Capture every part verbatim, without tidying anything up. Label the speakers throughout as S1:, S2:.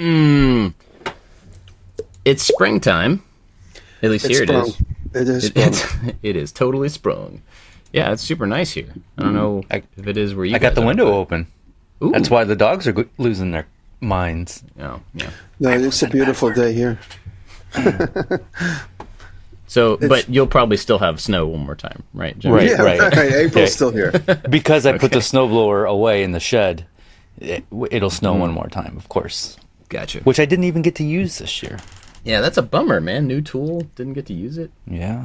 S1: Mm, it's springtime. At least
S2: It's
S1: here
S2: sprung.
S1: it is.
S2: It is
S1: It,
S2: sprung.
S1: it's, it is totally sprung. Yeah, it's super nice here. I don't know
S3: I-
S1: if it is where you
S3: I got
S1: guys
S3: the
S1: are,
S3: window
S1: but-
S3: open.
S1: Ooh.
S3: That's why the dogs are go- losing their minds.
S1: Oh, yeah.
S2: No, it's a beautiful day here.
S1: So, but you'll probably still have snow one more time, right? Jim?
S3: Right,
S2: Yeah,
S3: right.
S2: April's
S3: Okay.
S2: still here.
S3: Because I put the snowblower away in the shed, it, it'll snow one more time, of course.
S1: Gotcha.
S3: Which I didn't even get to use this year.
S1: Yeah, that's a bummer, man. New tool, didn't get to use it.
S3: Yeah.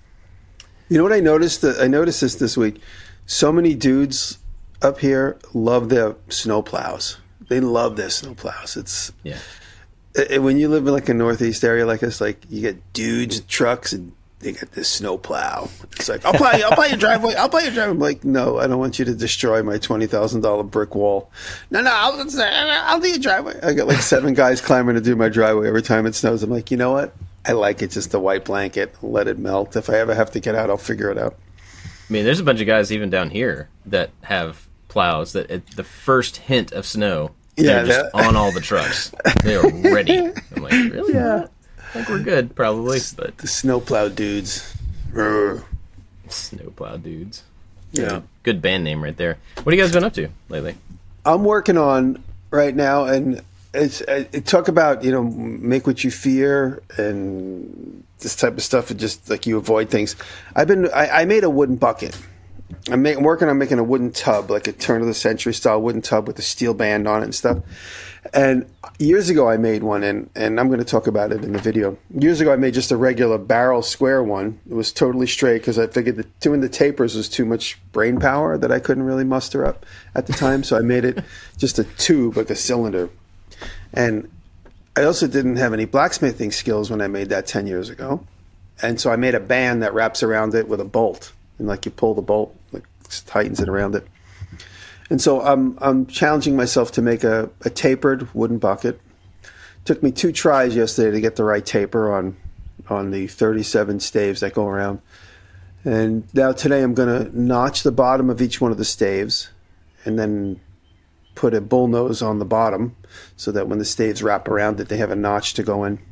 S2: You know what I noticed? I noticed this this week. So many dudes up here love their snow plows. They love their snow plows. It's
S1: Yeah.
S2: it, when you live in like a northeast area like us, like you get dudes with trucks and they got this snow plow. It's like I'll plow you, I'll plow your driveway, I'll plow your driveway. I'm like, no, I don't want you to destroy my twenty thousand dollar brick wall. No, no, I'll I'll do your driveway. I got like seven guys climbing to do my driveway every time it snows. I'm like, you know what? I like it just a white blanket. Let it melt. If I ever have to get out, I'll figure it out.
S1: I mean, there's a bunch of guys even down here that have plows that at the first hint of snow,
S2: Yeah,
S1: they're just
S2: that-
S1: on all the trucks. They are ready. I'm like, really? Yeah. I think we're good, probably, but
S2: The snowplow dudes. Rrr.
S1: snowplow dudes.
S2: Yeah.
S1: Good band name right there. What have you guys been up to lately?
S2: I'm working on right now, and it's it, talk about you know make what you fear and this type of stuff, and just like you avoid things. I've been I, I made a wooden bucket. I'm, make, I'm working on making a wooden tub, like a turn of the century style wooden tub with a steel band on it and stuff. And years ago, I made one, and, and I'm going to talk about it in the video. Years ago, I made just a regular barrel square one. It was totally straight because I figured that doing the tapers was too much brain power that I couldn't really muster up at the time. So I made it just a tube, like a cylinder. And I also didn't have any blacksmithing skills when I made that ten years ago. And so I made a band that wraps around it with a bolt. And like you pull the bolt, like tightens it around it. And so I'm I'm challenging myself to make a, a tapered wooden bucket. Took me two tries yesterday to get the right taper on on the thirty-seven staves that go around. And now today I'm going to notch the bottom of each one of the staves and then put a bullnose on the bottom so that when the staves wrap around it, they have a notch to go in.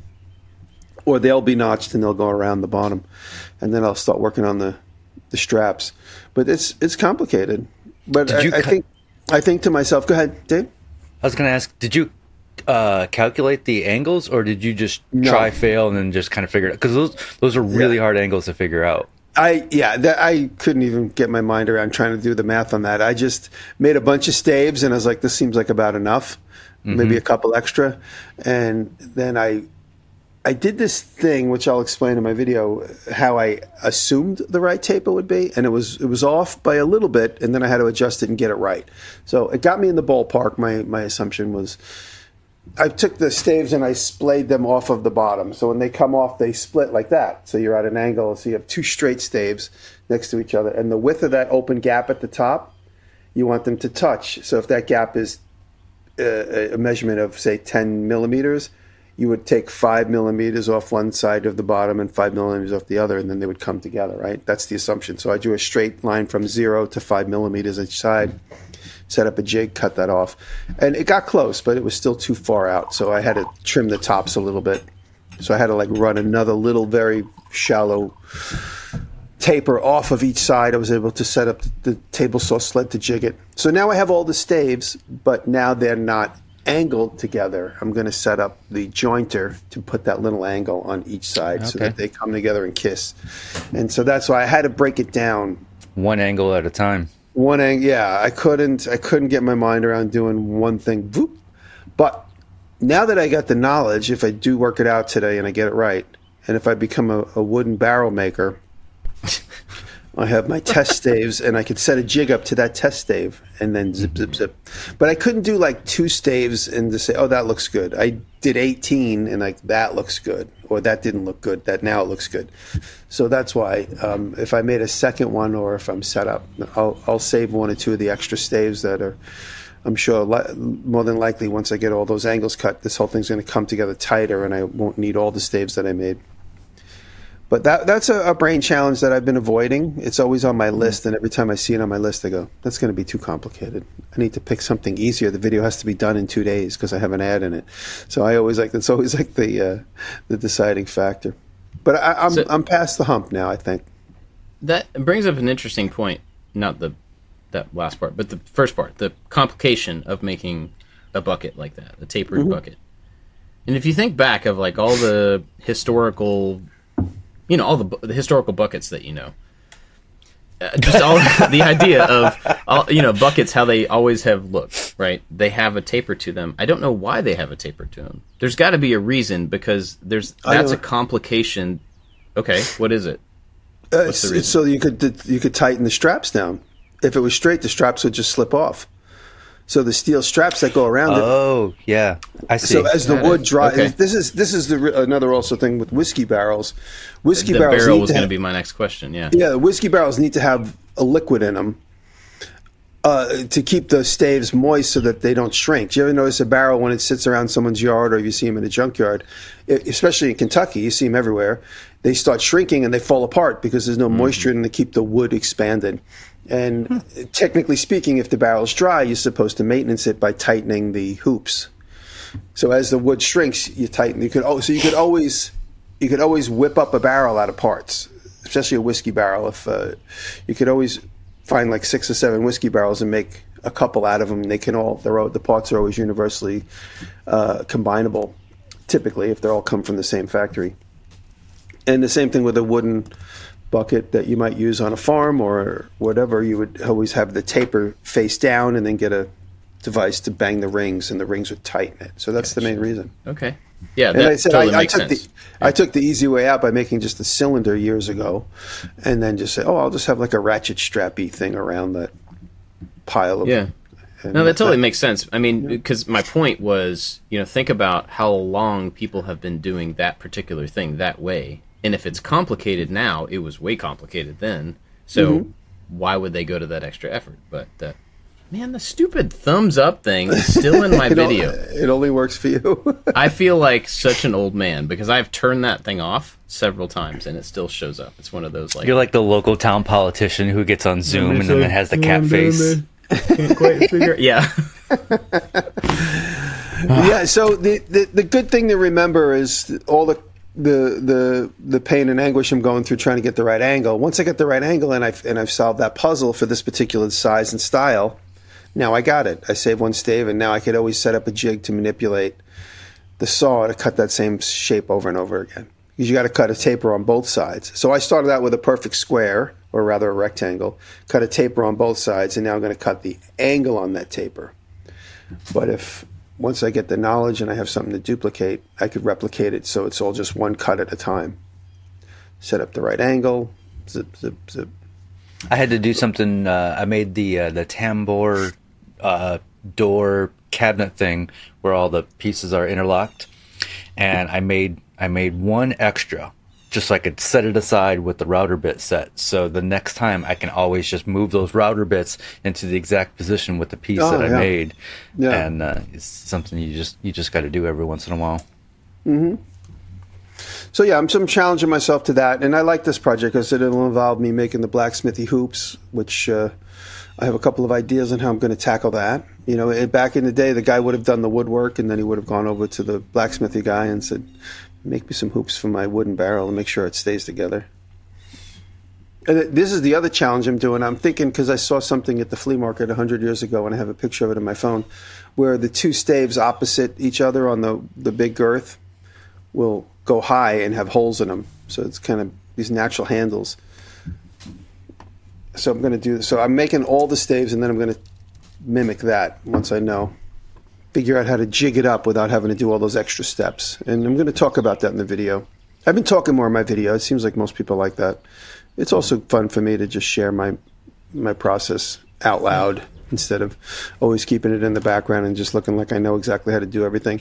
S2: Or they'll be notched and they'll go around the bottom. And then I'll start working on the, the straps. But it's it's complicated. But
S3: Did
S2: I,
S3: you
S2: I
S3: cut-
S2: think I think to myself, go ahead, Dave.
S3: I was going to ask, did you uh, calculate the angles, or did you just
S2: No.
S3: try, fail, and then just kind of figure it out? Because those, those are really
S2: Yeah.
S3: hard angles to figure out.
S2: I yeah, that, I couldn't even get my mind around trying to do the math on that. I just made a bunch of staves, and I was like, "This seems like about enough, maybe a couple extra." And then I, I did this thing, which I'll explain in my video, how I assumed the right taper would be, and it was it was off by a little bit, and then I had to adjust it and get it right. So it got me in the ballpark. My my assumption was, I took the staves and I splayed them off of the bottom. So when they come off, they split like that. So you're at an angle. So you have two straight staves next to each other. And the width of that open gap at the top, you want them to touch. So if that gap is a, a measurement of, say, ten millimeters, you would take five millimeters off one side of the bottom and five millimeters off the other, and then they would come together, right? That's the assumption. So I drew a straight line from zero to five millimeters each side. Set up a jig, cut that off. And it got close, but it was still too far out. So I had to trim the tops a little bit. So I had to like run another little very shallow taper off of each side. I was able to set up the table saw sled to jig it. So now I have all the staves, but now they're not angled together. I'm going to set up the jointer to put that little angle on each side so
S3: Okay.
S2: that they come together and kiss. And so that's why I had to break it down.
S3: One angle at a time.
S2: One angle, yeah. I couldn't. I couldn't get my mind around doing one thing. Voop. But now that I got the knowledge, if I do work it out today and I get it right, and if I become a, a wooden barrel maker, I have my test staves, and I could set a jig up to that test stave, and then zip, zip, zip. But I couldn't do like two staves and just say, "Oh, that looks good." I did eighteen, and like that looks good, or that didn't look good. That now it looks good. So that's why um, if I made a second one, or if I'm set up, I'll I'll save one or two of the extra staves that are. I'm sure li- more than likely once I get all those angles cut, this whole thing's going to come together tighter, and I won't need all the staves that I made. But that that's a, a brain challenge that I've been avoiding. It's always on my list, and every time I see it on my list, I go, "That's going to be too complicated. I need to pick something easier. The video has to be done in two days because I have an ad in it." So I always like that's always like the uh, the deciding factor. But I, I'm
S1: So-
S2: I'm past the hump now, I think.
S1: That brings up an interesting point. Not the that last part, but the first part, the complication of making a bucket like that, a tapered
S2: Mm-hmm.
S1: bucket. And if you think back of like all the historical, you know, all the, bu- the historical buckets that you know, uh, just all the idea of all, you know, buckets, how they always have looked, right? They have a taper to them. I don't know why they have a taper to them. There's got to be a reason, because there's
S2: I
S1: that's
S2: know.
S1: a complication. Okay, what is it?
S2: Uh,
S1: What's
S2: it's,
S1: the
S2: it's so you could you could tighten the straps down. If it was straight, the straps would just slip off. So the steel straps that go around it.
S3: Oh, yeah. I see.
S2: So as the
S1: Got
S2: wood
S1: it.
S2: dries,
S1: Okay.
S2: this is this is the re- another also thing with whiskey barrels. Whiskey
S1: The
S2: barrels
S1: barrel
S2: need
S1: was
S2: to
S1: going to
S2: have-
S1: be my next question. Yeah.
S2: Yeah, the whiskey barrels need to have a liquid in them uh, to keep the staves moist so that they don't shrink. Do you ever notice a barrel when it sits around someone's yard, or you see them in a junkyard, e- especially in Kentucky, you see them everywhere. They start shrinking and they fall apart because there's no moisture in them to keep the wood expanded. And technically speaking, if the barrel's dry, you're supposed to maintenance it by tightening the hoops. So as the wood shrinks, you tighten. You could oh, so you could always you could always whip up a barrel out of parts, especially a whiskey barrel. If uh, you could always find like six or seven whiskey barrels and make a couple out of them, they can all they're all, the parts are always universally uh, combinable. Typically, if they all come from the same factory. And the same thing with a wooden bucket that you might use on a farm or whatever. You would always have the taper face down and then get a device to bang the rings, and the rings would tighten it. So that's the main reason.
S1: Okay. Yeah,
S2: And
S1: that
S2: I said
S1: totally
S2: I, I
S1: makes
S2: took
S1: sense.
S2: the I took the easy way out by making just a cylinder years ago, and then just say, oh, I'll just have like a ratchet strappy thing around that pile of
S1: Yeah.
S2: and
S1: No, that totally
S2: that-
S1: makes sense. I mean, because my point was, you know, think about how long people have been doing that particular thing that way. And if it's complicated now, it was way complicated then. So
S2: Mm-hmm.
S1: why would they go to that extra effort? But, uh, man, the stupid thumbs up thing is still in my
S2: It o-
S1: video.
S2: It only works for you.
S1: I feel like such an old man because I've turned that thing off several times and it still shows up. It's one of those like
S3: You're like the local town politician who gets on Zoom and then has the cat face.
S1: can't quite figure. Yeah,
S2: Yeah. So the, the the good thing to remember is all the the the the pain and anguish I'm going through trying to get the right angle. Once I get the right angle and I've and I've solved that puzzle for this particular size and style, now I got it. I save one stave, and now I could always set up a jig to manipulate the saw to cut that same shape over and over again. Because you got to cut a taper on both sides. So I started out with a perfect square, or rather a rectangle, cut a taper on both sides, and now I'm going to cut the angle on that taper. But if once I get the knowledge and I have something to duplicate, I could replicate it so it's all just one cut at a time. Set up the right angle, zip, zip, zip.
S3: I had to do something. Uh, I made the uh, the tambour uh, door cabinet thing where all the pieces are interlocked, and I made I made one extra just so I could set it aside with the router bit set. So the next time I can always just move those router bits into the exact position with the piece
S2: Oh,
S3: that I
S2: yeah.
S3: made.
S2: Yeah.
S3: And uh, it's something you just you just got to do every once in a while.
S2: So yeah, I'm, so I'm challenging myself to that, and I like this project because it'll involve me making the blacksmithy hoops, which uh, I have a couple of ideas on how I'm going to tackle that. You know, it, back in the day, the guy would have done the woodwork, and then he would have gone over to the blacksmithy guy and said, "Make me some hoops for my wooden barrel and make sure it stays together." And it, this is the other challenge I'm doing. I'm thinking because I saw something at the flea market one hundred years ago, and I have a picture of it in my phone, where the two staves opposite each other on the the big girth will go high and have holes in them. So it's kind of these natural handles. So I'm going to do this. So I'm making all the staves, and then I'm going to mimic that once I know. Figure out how to jig it up without having to do all those extra steps. And I'm going to talk about that in the video. I've been talking more in my video. It seems like most people like that. It's also fun for me to just share my my process out loud instead of always keeping it in the background and just looking like I know exactly how to do everything.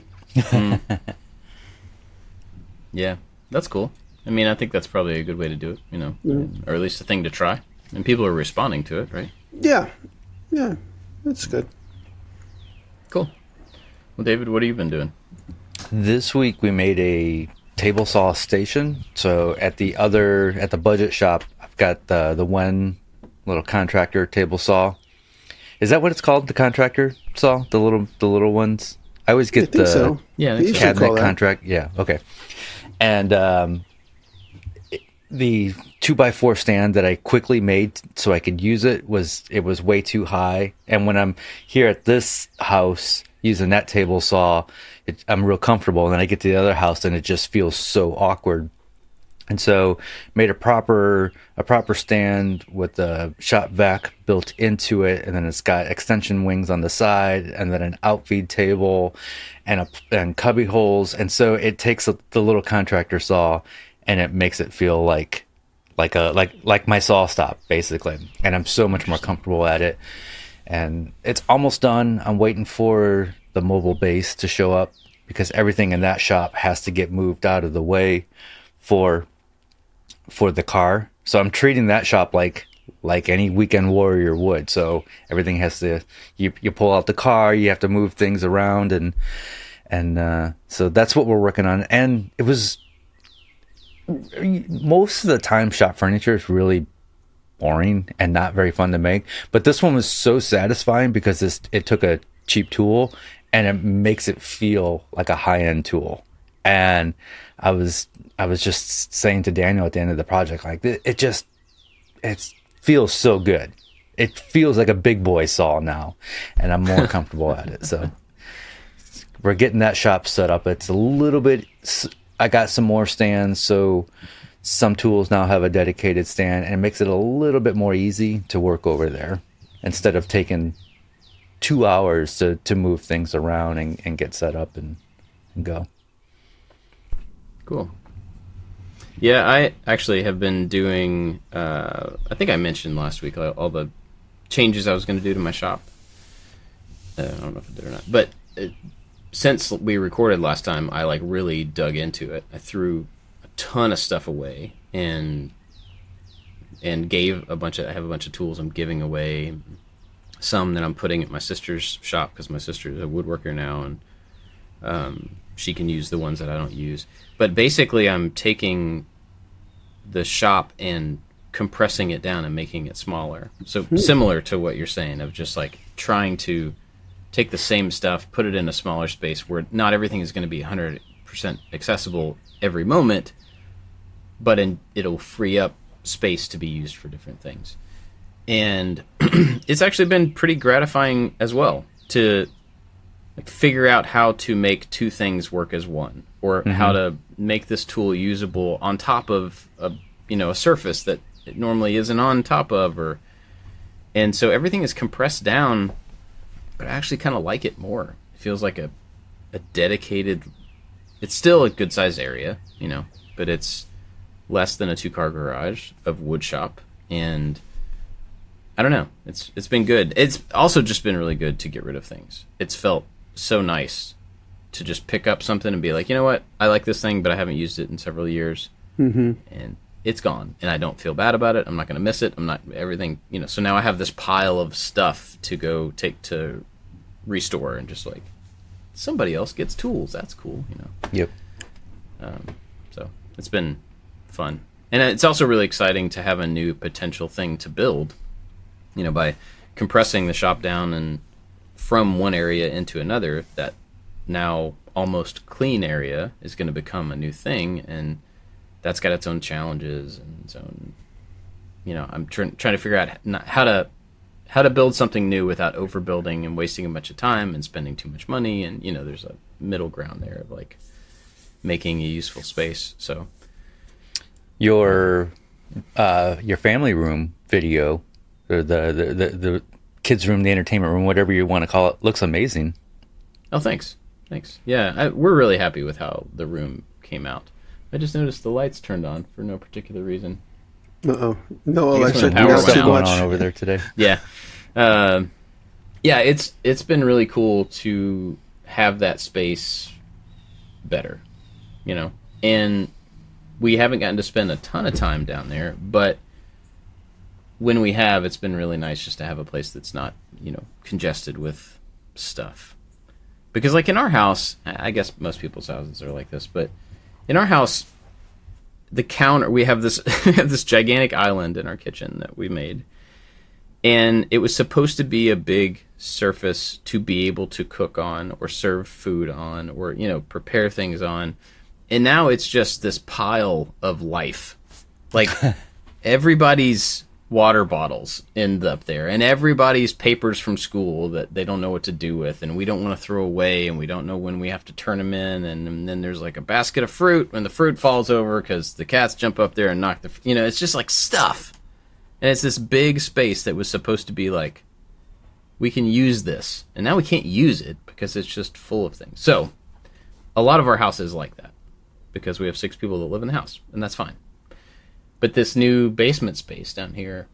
S1: yeah, that's cool. I mean, I think that's probably a good way to do it, you know, or at least a thing to try. And people are responding to it, right?
S2: Yeah. Yeah. That's good.
S1: Cool. Well, David, what have you been doing?
S3: This week we made a table saw station. So at the other at the budget shop, I've got the the one little contractor table saw. Is that what it's called? The contractor saw, the little the little ones. I always get
S2: I think
S3: the
S2: so.
S1: Yeah, I
S2: They
S1: think so.
S2: usually call
S3: cabinet
S2: that.
S3: contract. Yeah, okay. And um, it- the two by four stand that I quickly made so I could use it was it was way too high. And when I'm here at this house using that table saw, it, I'm real comfortable. And then I get to the other house and it just feels so awkward. And so made a proper a proper stand with the shop vac built into it, and then it's got extension wings on the side, and then an outfeed table, and a and cubby holes. And so it takes a, the little contractor saw, and it makes it feel like like a like like my saw stop basically. And I'm so much more comfortable at it. And it's almost done. I'm waiting for the mobile base to show up because everything in that shop has to get moved out of the way for for the car. So I'm treating that shop like like any weekend warrior would. So everything has to you you pull out the car, you have to move things around, and and uh, so that's what we're working on. And it was most of the time shop furniture is really boring and not very fun to make, but this one was so satisfying because this it took a cheap tool and it makes it feel like a high-end tool. And I was I was just saying to Daniel at the end of the project, like, it, it just it feels so good. It feels like a big boy saw now, and I'm more comfortable at it. So we're getting that shop set up. It's a little bit. I got some more stands, so some tools now have a dedicated stand, and it makes it a little bit more easy to work over there instead of taking two hours to, to move things around and, and get set up and, and go.
S1: Cool. Yeah, I actually have been doing, uh, I think I mentioned last week all, all the changes I was going to do to my shop. Uh, I don't know if I did or not. But it, since we recorded last time, I like really dug into it. I threw a ton of stuff away and and gave a bunch of, I have a bunch of tools I'm giving away. Some that I'm putting at my sister's shop because my sister is a woodworker now, and um, she can use the ones that I don't use. But basically, I'm taking the shop and compressing it down and making it smaller. So similar to what you're saying of just like trying to take the same stuff, put it in a smaller space where not everything is going to be one hundred percent accessible every moment, but in, it'll free up space to be used for different things. And it's actually been pretty gratifying as well to like figure out how to make two things work as one, or mm-hmm. how to make this tool usable on top of a you know a surface that it normally isn't on top of, or and so everything is compressed down, but I actually kind of like it more. It feels like a a dedicated. It's still a good sized area, you know, but it's less than a two car garage of wood shop, and I don't know. It's it's been good. It's also just been really good to get rid of things. It's felt so nice to just pick up something and be like, you know what, I like this thing, but I haven't used it in several years,
S2: mm-hmm.
S1: and it's gone, and I don't feel bad about it. I'm not going to miss it. I'm not everything, you know. So now I have this pile of stuff to go take to restore, and just like somebody else gets tools. That's cool, you know.
S3: Yep.
S1: Um, so it's been fun, and it's also really exciting to have a new potential thing to build. You know, by compressing the shop down and from one area into another, that now almost clean area is going to become a new thing, and that's got its own challenges and its own, you know, I'm tr- trying to figure out not how to how to build something new without overbuilding and wasting a bunch of time and spending too much money, and you know, there's a middle ground there of like making a useful space. So
S3: your uh, your family room video, or the the, the the kids room, the entertainment room, whatever you want to call it, looks amazing.
S1: Oh, thanks. Thanks. Yeah, I, we're really happy with how the room came out. I just noticed the lights turned on for no particular reason.
S2: Uh-oh. No
S1: I guess
S2: electric,
S1: when the power
S2: not
S1: went
S2: too
S1: out.
S3: going
S2: much.
S3: on over there today.
S1: Yeah. Um, yeah, it's it's been really cool to have that space better, you know. And we haven't gotten to spend a ton of time down there, but when we have, it's been really nice just to have a place that's not, you know, congested with stuff. Because like in our house, I guess most people's houses are like this, but in our house, the counter, we have this we have this gigantic island in our kitchen that we made, and it was supposed to be a big surface to be able to cook on or serve food on or, you know, prepare things on. And now it's just this pile of life. Like everybody's water bottles end up there, and everybody's papers from school that they don't know what to do with, and we don't want to throw away, and we don't know when we have to turn them in. And, and then there's like a basket of fruit when the fruit falls over because the cats jump up there and knock the, you know, it's just like stuff. And it's this big space that was supposed to be like, we can use this, and now we can't use it because it's just full of things. So a lot of our house is like that because we have six people that live in the house, and that's fine. But this new basement space down here,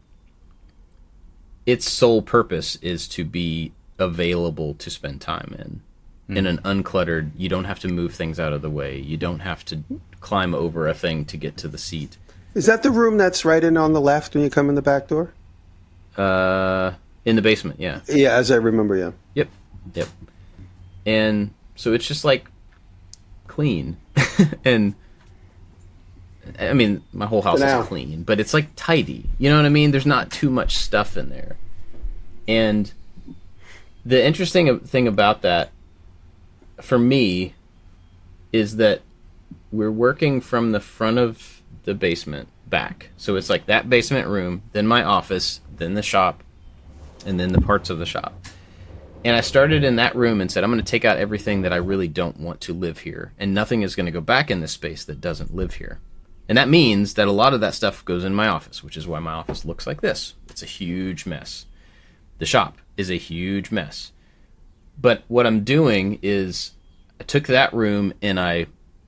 S1: its sole purpose is to be available to spend time in. Mm. In an uncluttered, you don't have to move things out of the way. You don't have to climb over a thing to get to the seat.
S2: Is that the room that's right in on the left when you come in the back door?
S1: Uh, in the basement, yeah.
S2: Yeah, as I remember, yeah.
S1: Yep, yep. And so it's just like clean. And I mean, my whole house is clean, but it's like tidy. You know what I mean? There's not too much stuff in there. And the interesting thing about that, for me, is that we're working from the front of the basement back. So it's like that basement room, then my office, then the shop, and then the parts of the shop. And I started in that room and said, I'm going to take out everything that I really don't want to live here. And nothing is going to go back in this space that doesn't live here. And that means that a lot of that stuff goes in my office, which is why my office looks like this. It's a huge mess. The shop is a huge mess. But what I'm doing is I took that room and I,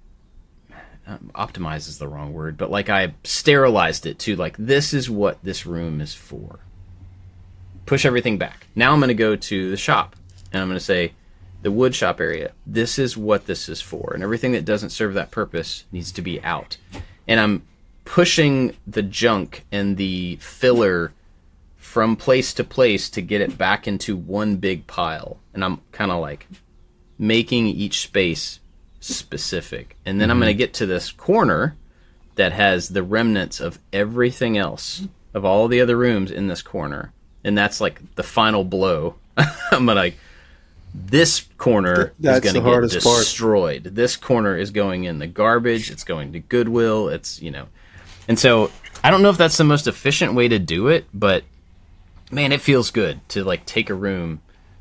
S1: um, optimize is the wrong word, but like I sterilized it to like, this is what this room is for. Push everything back. Now I'm going to go to the shop and I'm going to say, the wood shop area, this is what this is for. And everything that doesn't serve that purpose needs to be out. And I'm pushing the junk and the filler from place to place to get it back into one big pile. And I'm kind of like making each space specific. And then mm-hmm. I'm going to get to this corner that has the remnants of everything else, of all the other rooms in this corner. And that's like the final blow. I'm like, this corner
S2: That's
S1: is going to get destroyed.
S2: Part.
S1: This corner is going in the garbage. It's going to Goodwill. It's, you know. And so I don't know if that's the most efficient way to do it, but man, it feels good to like take a room.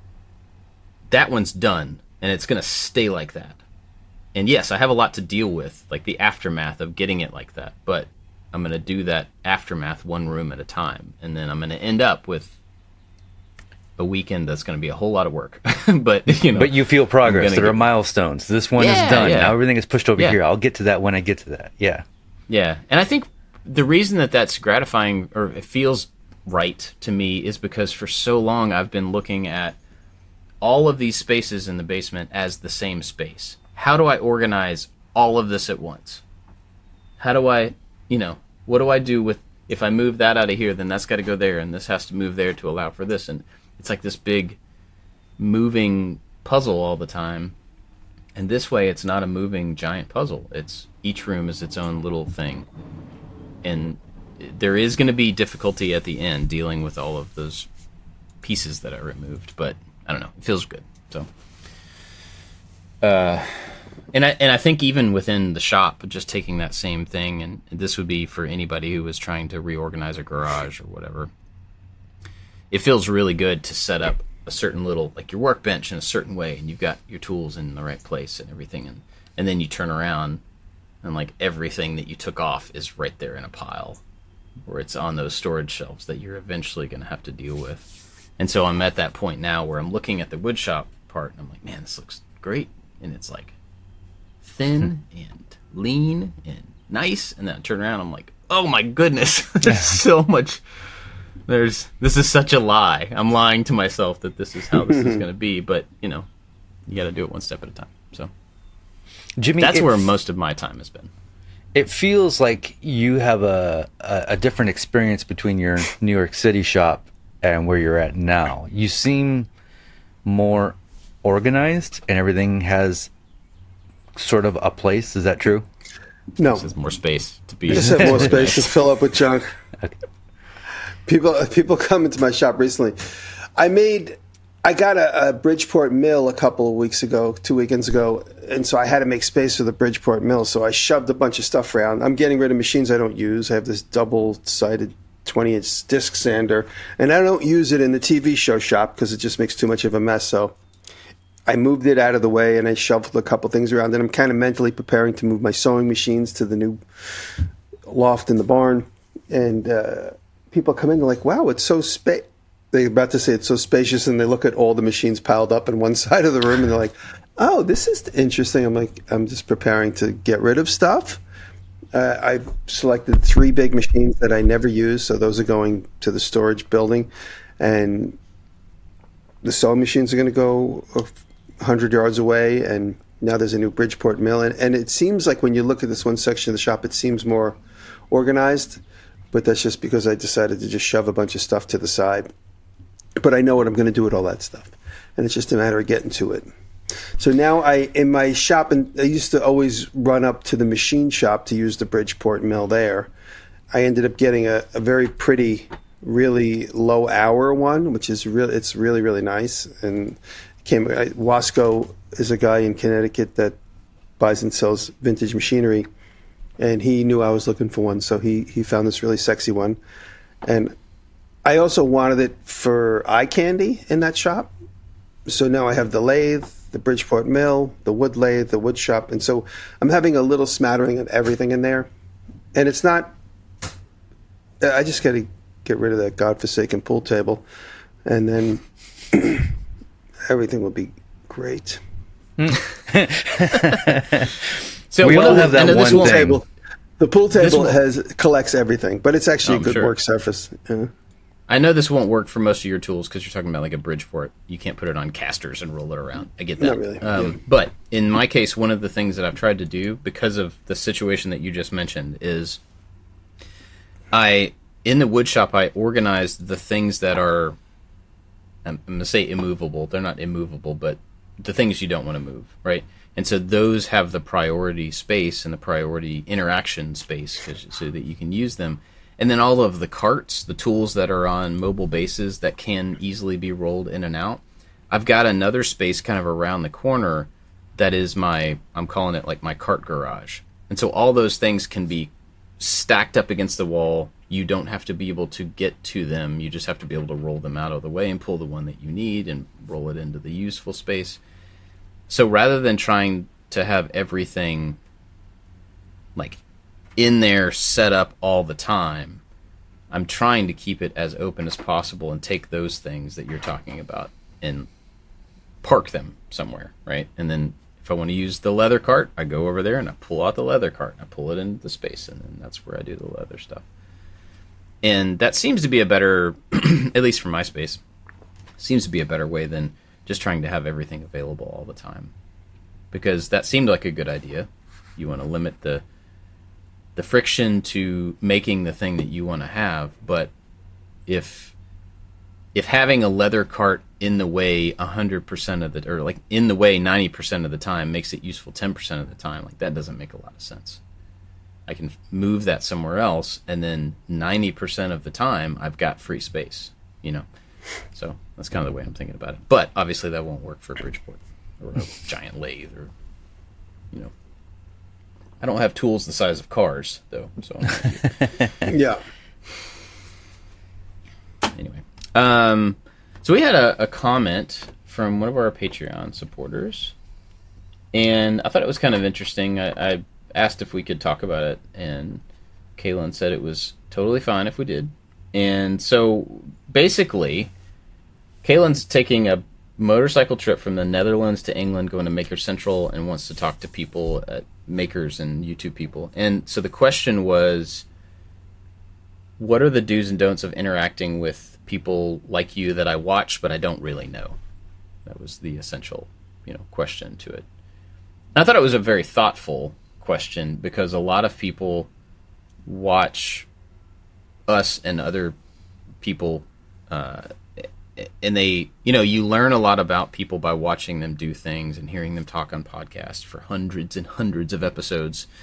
S1: That one's done, and it's going to stay like that. And yes, I have a lot to deal with, like the aftermath of getting it like that, but I'm going to do that aftermath one room at a time. And then I'm going to end up with a weekend that's going to be a whole lot of work. But you know,
S3: but you feel progress. There get... are milestones. This one yeah, is done. Yeah. Now everything is pushed over yeah. here. I'll get to that when I get to that. Yeah.
S1: Yeah. And I think the reason that that's gratifying, or it feels right to me, is because for so long I've been looking at all of these spaces in the basement as the same space. How do I organize all of this at once? How do I, you know, what do I do with, if I move that out of here, then that's got to go there, and this has to move there to allow for this. And it's like this big moving puzzle all the time. And this way, it's not a moving giant puzzle. It's each room is its own little thing. And there is going to be difficulty at the end dealing with all of those pieces that I removed. But I don't know. It feels good. So, uh, and I and I think even within the shop, just taking that same thing, and this would be for anybody who was trying to reorganize a garage or whatever. It feels really good to set up a certain little, like your workbench in a certain way, and you've got your tools in the right place and everything, and, and then you turn around and like everything that you took off is right there in a pile, or it's on those storage shelves that you're eventually going to have to deal with. And so I'm at that point now where I'm looking at the wood shop part, and I'm like, man, this looks great, and it's like thin and lean and nice, and then I turn around, I'm like, oh my goodness, there's so much. There's this is such a lie. I'm lying to myself that this is how this is going to be, but you know, you got to do it one step at a time. So,
S3: Jimmy,
S1: that's where
S3: f-
S1: most of my time has been.
S3: It feels like you have a, a a different experience between your New York City shop and where you're at now. You seem more organized, and everything has sort of a place. Is that true?
S2: No,
S1: This is more space to be.
S2: just have more space to fill up with junk. People people come into my shop recently. I made I got a, a Bridgeport mill a couple of weeks ago, two weekends ago, and so I had to make space for the Bridgeport mill. So I shoved a bunch of stuff around. I'm getting rid of machines I don't use. I have this double-sided twenty-inch disc sander, and I don't use it in the T V show shop because it just makes too much of a mess. So I moved it out of the way, and I shuffled a couple things around. And I'm kind of mentally preparing to move my sewing machines to the new loft in the barn. And uh, people come in, they're like, wow, it's so space. They're about to say it's so spacious, and they look at all the machines piled up in one side of the room, and they're like, oh, this is interesting. I'm like, I'm just preparing to get rid of stuff. Uh, I selected three big machines that I never use, so those are going to the storage building. And the sewing machines are going to go one hundred yards away, and now there's a new Bridgeport mill. And, and it seems like when you look at this one section of the shop, it seems more organized, but that's just because I decided to just shove a bunch of stuff to the side. But I know what I'm going to do with all that stuff, and it's just a matter of getting to it. So now I, in my shop, and I used to always run up to the machine shop to use the Bridgeport mill there. I ended up getting a, a very pretty, really low hour one, which is really, it's really, really nice. And came, I, Wasco is a guy in Connecticut that buys and sells vintage machinery, and he knew I was looking for one, so he he found this really sexy one. And I also wanted it for eye candy in that shop. So now I have the lathe, the Bridgeport mill, the wood lathe, the wood shop. And so I'm having a little smattering of everything in there. And it's not, I just got to get rid of that godforsaken pool table. And then everything will be great.
S1: So
S3: We
S1: one
S3: all
S1: of the-
S3: have that
S1: and this
S3: one
S1: will-
S3: thing.
S2: Table. The pool table
S1: one-
S2: has collects everything, but it's actually
S1: Oh,
S2: a good
S1: sure.
S2: work surface. Yeah.
S1: I know this won't work for most of your tools because you're talking about like a Bridgeport. You can't put it on casters and roll it around. I get that.
S2: Not really,
S1: Um,
S2: yeah.
S1: But in my case, one of the things that I've tried to do because of the situation that you just mentioned is I, in the wood shop, I organized the things that are, I'm going to say immovable. They're not immovable, but the things you don't want to move, right? And so those have the priority space and the priority interaction space 'cause- so that you can use them. And then all of the carts, the tools that are on mobile bases that can easily be rolled in and out. I've got another space kind of around the corner that is my, I'm calling it like my cart garage. And so all those things can be stacked up against the wall. You don't have to be able to get to them. You just have to be able to roll them out of the way and pull the one that you need and roll it into the useful space. So rather than trying to have everything like in there set up all the time, I'm trying to keep it as open as possible and take those things that you're talking about and park them somewhere, right? And then if I want to use the leather cart, I go over there and I pull out the leather cart and I pull it into the space, and then that's where I do the leather stuff. And that seems to be a better, at least for my space, seems to be a better way than just trying to have everything available all the time. Because that seemed like a good idea. You want to limit the the friction to making the thing that you want to have, but if if having a leather cart in the way one hundred percent of the, or like in the way ninety percent of the time makes it useful ten percent of the time, like that doesn't make a lot of sense. I can move that somewhere else, and then ninety percent of the time I've got free space, you know? So that's kind of the way I'm thinking about it. But obviously that won't work for Bridgeport or a giant lathe or, you know. I don't have tools the size of cars, though. So
S2: Yeah.
S1: anyway, um, so we had a, a comment from one of our Patreon supporters, and I thought it was kind of interesting. I, I asked if we could talk about it, and Kaylin said it was totally fine if we did. And so basically, Kaylin's taking a motorcycle trip from the Netherlands to England, going to Maker Central, and wants to talk to people at makers and YouTube people. And so the question was, what are the do's and don'ts of interacting with people like you that I watch but I don't really know? That was the essential, you know, question to it. And I thought it was a very thoughtful question because a lot of people watch us and other people uh, and they, you know, you learn a lot about people by watching them do things and hearing them talk on podcasts for hundreds and hundreds of episodes.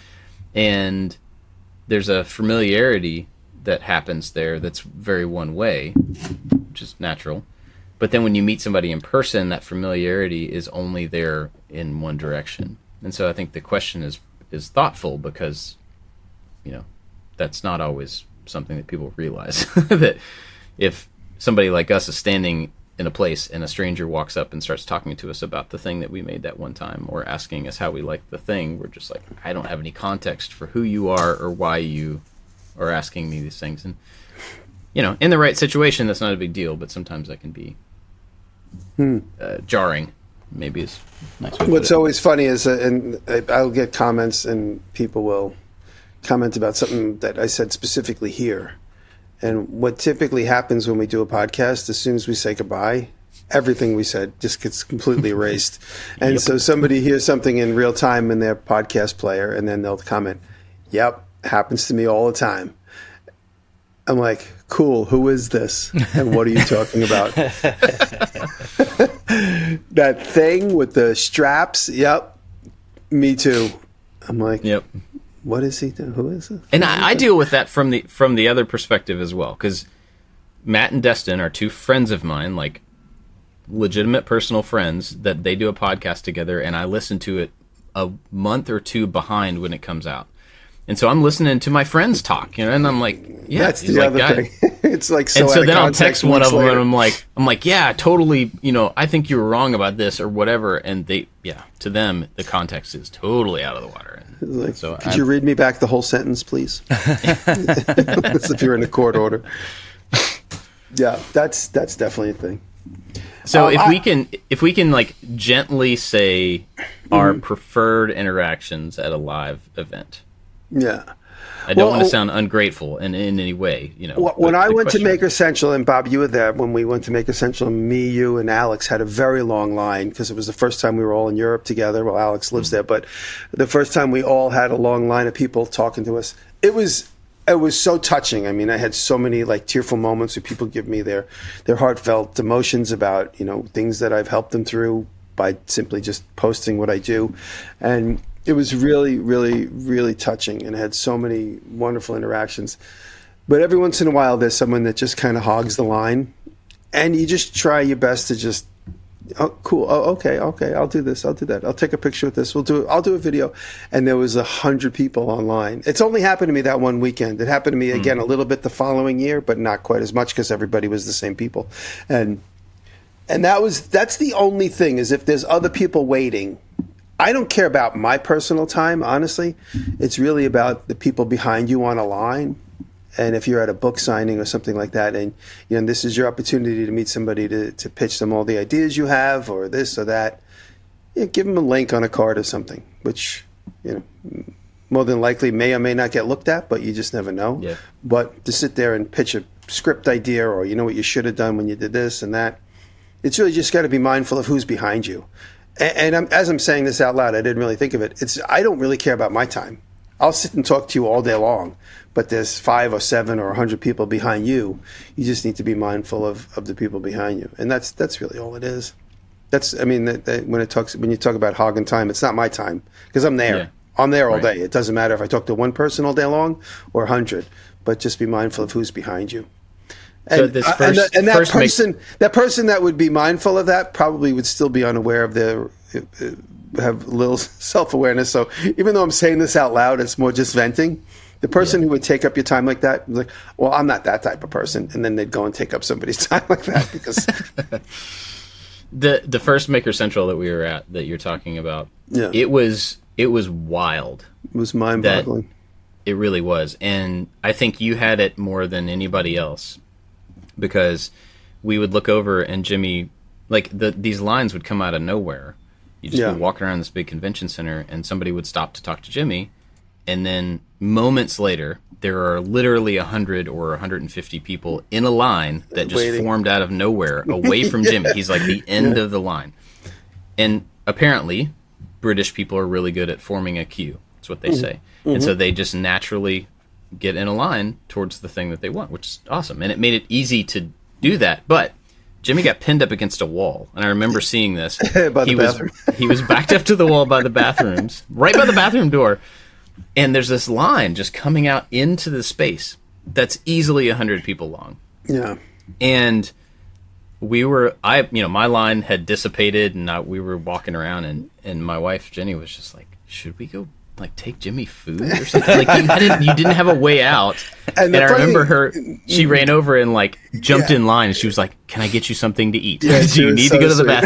S1: and there's a familiarity that happens there that's very one way, which is natural. But then when you meet somebody in person, that familiarity is only there in one direction. And so I think the question is is thoughtful, because, you know, that's not always something that people realize. That if somebody like us is standing in a place and a stranger walks up and starts talking to us about the thing that we made that one time, or asking us how we like the thing, we're just like, I don't have any context for who you are or why you are asking me these things. And, you know, in the right situation, that's not a big deal, but sometimes that can be hmm. uh, jarring. Maybe is a nice way to
S2: What's
S1: put it.
S2: always funny is, uh, and I'll get comments, and people will comment about something that I said specifically here. And what typically happens when we do a podcast, as soon as we say goodbye, everything we said just gets completely erased. And yep. So somebody hears something in real time in their podcast player, and then they'll comment, "Yep, happens to me all the time." I'm like, cool, who is this? And what are you talking about? That thing with the straps? Yep, me too. I'm like,
S1: yep.
S2: What is he doing? Who is it?
S1: And I, I deal with that from the from the other perspective as well, because Matt and Destin are two friends of mine, like legitimate personal friends, that they do a podcast together, and I listen to it a month or two behind when it comes out. And so I'm listening to my friends talk, you know, and I'm like, yeah,
S2: that's the
S1: like,
S2: other
S1: God.
S2: thing. It's like so.
S1: And so
S2: out of
S1: then I'll
S2: context
S1: text one
S2: weeks
S1: of them,
S2: later.
S1: and I'm like, I'm like, yeah, totally, you know, I think you were wrong about this or whatever. And they, yeah, to them, the context is totally out of the water. And
S2: like,
S1: so
S2: could
S1: I'm,
S2: you read me back the whole sentence, please? That's if you're in a court order. Yeah, that's that's definitely a thing.
S1: So
S2: um,
S1: if
S2: I,
S1: we can, if we can like gently say our mm-hmm. preferred interactions at a live event.
S2: Yeah.
S1: I don't
S2: well,
S1: want to sound ungrateful in, in any way, you know.
S2: When I went
S1: question.
S2: to Maker Central, and Bob, you were there when we went to Maker Central, me, you, and Alex had a very long line because it was the first time we were all in Europe together. Well, Alex lives mm-hmm. there, but the first time we all had a long line of people talking to us. It was it was so touching. I mean, I had so many like tearful moments where people give me their their heartfelt emotions about, you know, things that I've helped them through by simply just posting what I do, and it was really, really, really touching, and had so many wonderful interactions. But every once in a while, there's someone that just kind of hogs the line, and you just try your best to just, oh, cool, oh, okay, okay, I'll do this, I'll do that, I'll take a picture with this, we'll do, I'll do a video. And there was a hundred people online. It's only happened to me that one weekend. It happened to me again mm. a little bit the following year, but not quite as much because everybody was the same people. And and that was that's the only thing, is if there's other people waiting. I don't care about my personal time, honestly. It's really about the people behind you on a line. And if you're at a book signing or something like that, and you know this is your opportunity to meet somebody to, to pitch them all the ideas you have or this or that, you know, give them a link on a card or something, which, you know, more than likely may or may not get looked at, but you just never know.
S1: Yeah.
S2: But to sit there and pitch a script idea, or you know what you should have done when you did this and that, it's really just got to be mindful of who's behind you. And I'm, as I'm saying this out loud, I didn't really think of it. It's I don't really care about my time. I'll sit and talk to you all day long, but there's five or seven or a hundred people behind you. You just need to be mindful of, of the people behind you, and that's that's really all it is. That's I mean, that, that when it talks when you talk about hogging time, it's not my time because I'm there. Yeah. I'm there all right. day. It doesn't matter if I talk to one person all day long or a hundred, but just be mindful of who's behind you. And,
S1: so this first,
S2: and, the, and that
S1: first
S2: person,
S1: makes...
S2: that person that would be mindful of that probably would still be unaware of their, uh, have little self-awareness. So even though I'm saying this out loud, it's more just venting. The person yeah. who would take up your time like that, like, well, I'm not that type of person, and then they'd go and take up somebody's time like that because
S1: the the first Maker Central that we were at that you're talking about,
S2: yeah.
S1: it was it was wild.
S2: It was mind-boggling.
S1: It really was, and I think you had it more than anybody else. Because we would look over and Jimmy, like the, these lines would come out of nowhere. You just
S2: yeah.
S1: be walking around this big convention center and somebody would stop to talk to Jimmy. And then moments later, there are literally one hundred or one hundred fifty people in a line that just
S2: Waiting.
S1: formed out of nowhere away from
S2: yeah.
S1: Jimmy. He's like the end
S2: yeah.
S1: of the line. And apparently, British people are really good at forming a queue. That's what they mm-hmm. say. Mm-hmm. And so they just naturally get in a line towards the thing that they want, which is awesome. And it made it easy to do that. But Jimmy got pinned up against a wall, and I remember seeing this.
S2: by
S1: he
S2: the
S1: was
S2: bathroom.
S1: he was backed up to the wall by the bathrooms, right by the bathroom door. and there's this line just coming out into the space that's easily a hundred people long.
S2: Yeah.
S1: And we were, I, you know, my line had dissipated, and I, we were walking around, and, and my wife Jenny was just like, "Should we go, like, take Jimmy food or something?" Like, you didn't, you didn't have a way out. And,
S2: And the
S1: I
S2: funny-
S1: remember her, she ran over and like jumped
S2: Yeah.
S1: in line, and she was like, "Can I get you something to eat?
S2: Yeah,
S1: Do
S2: she
S1: you
S2: was
S1: need
S2: so
S1: to go to the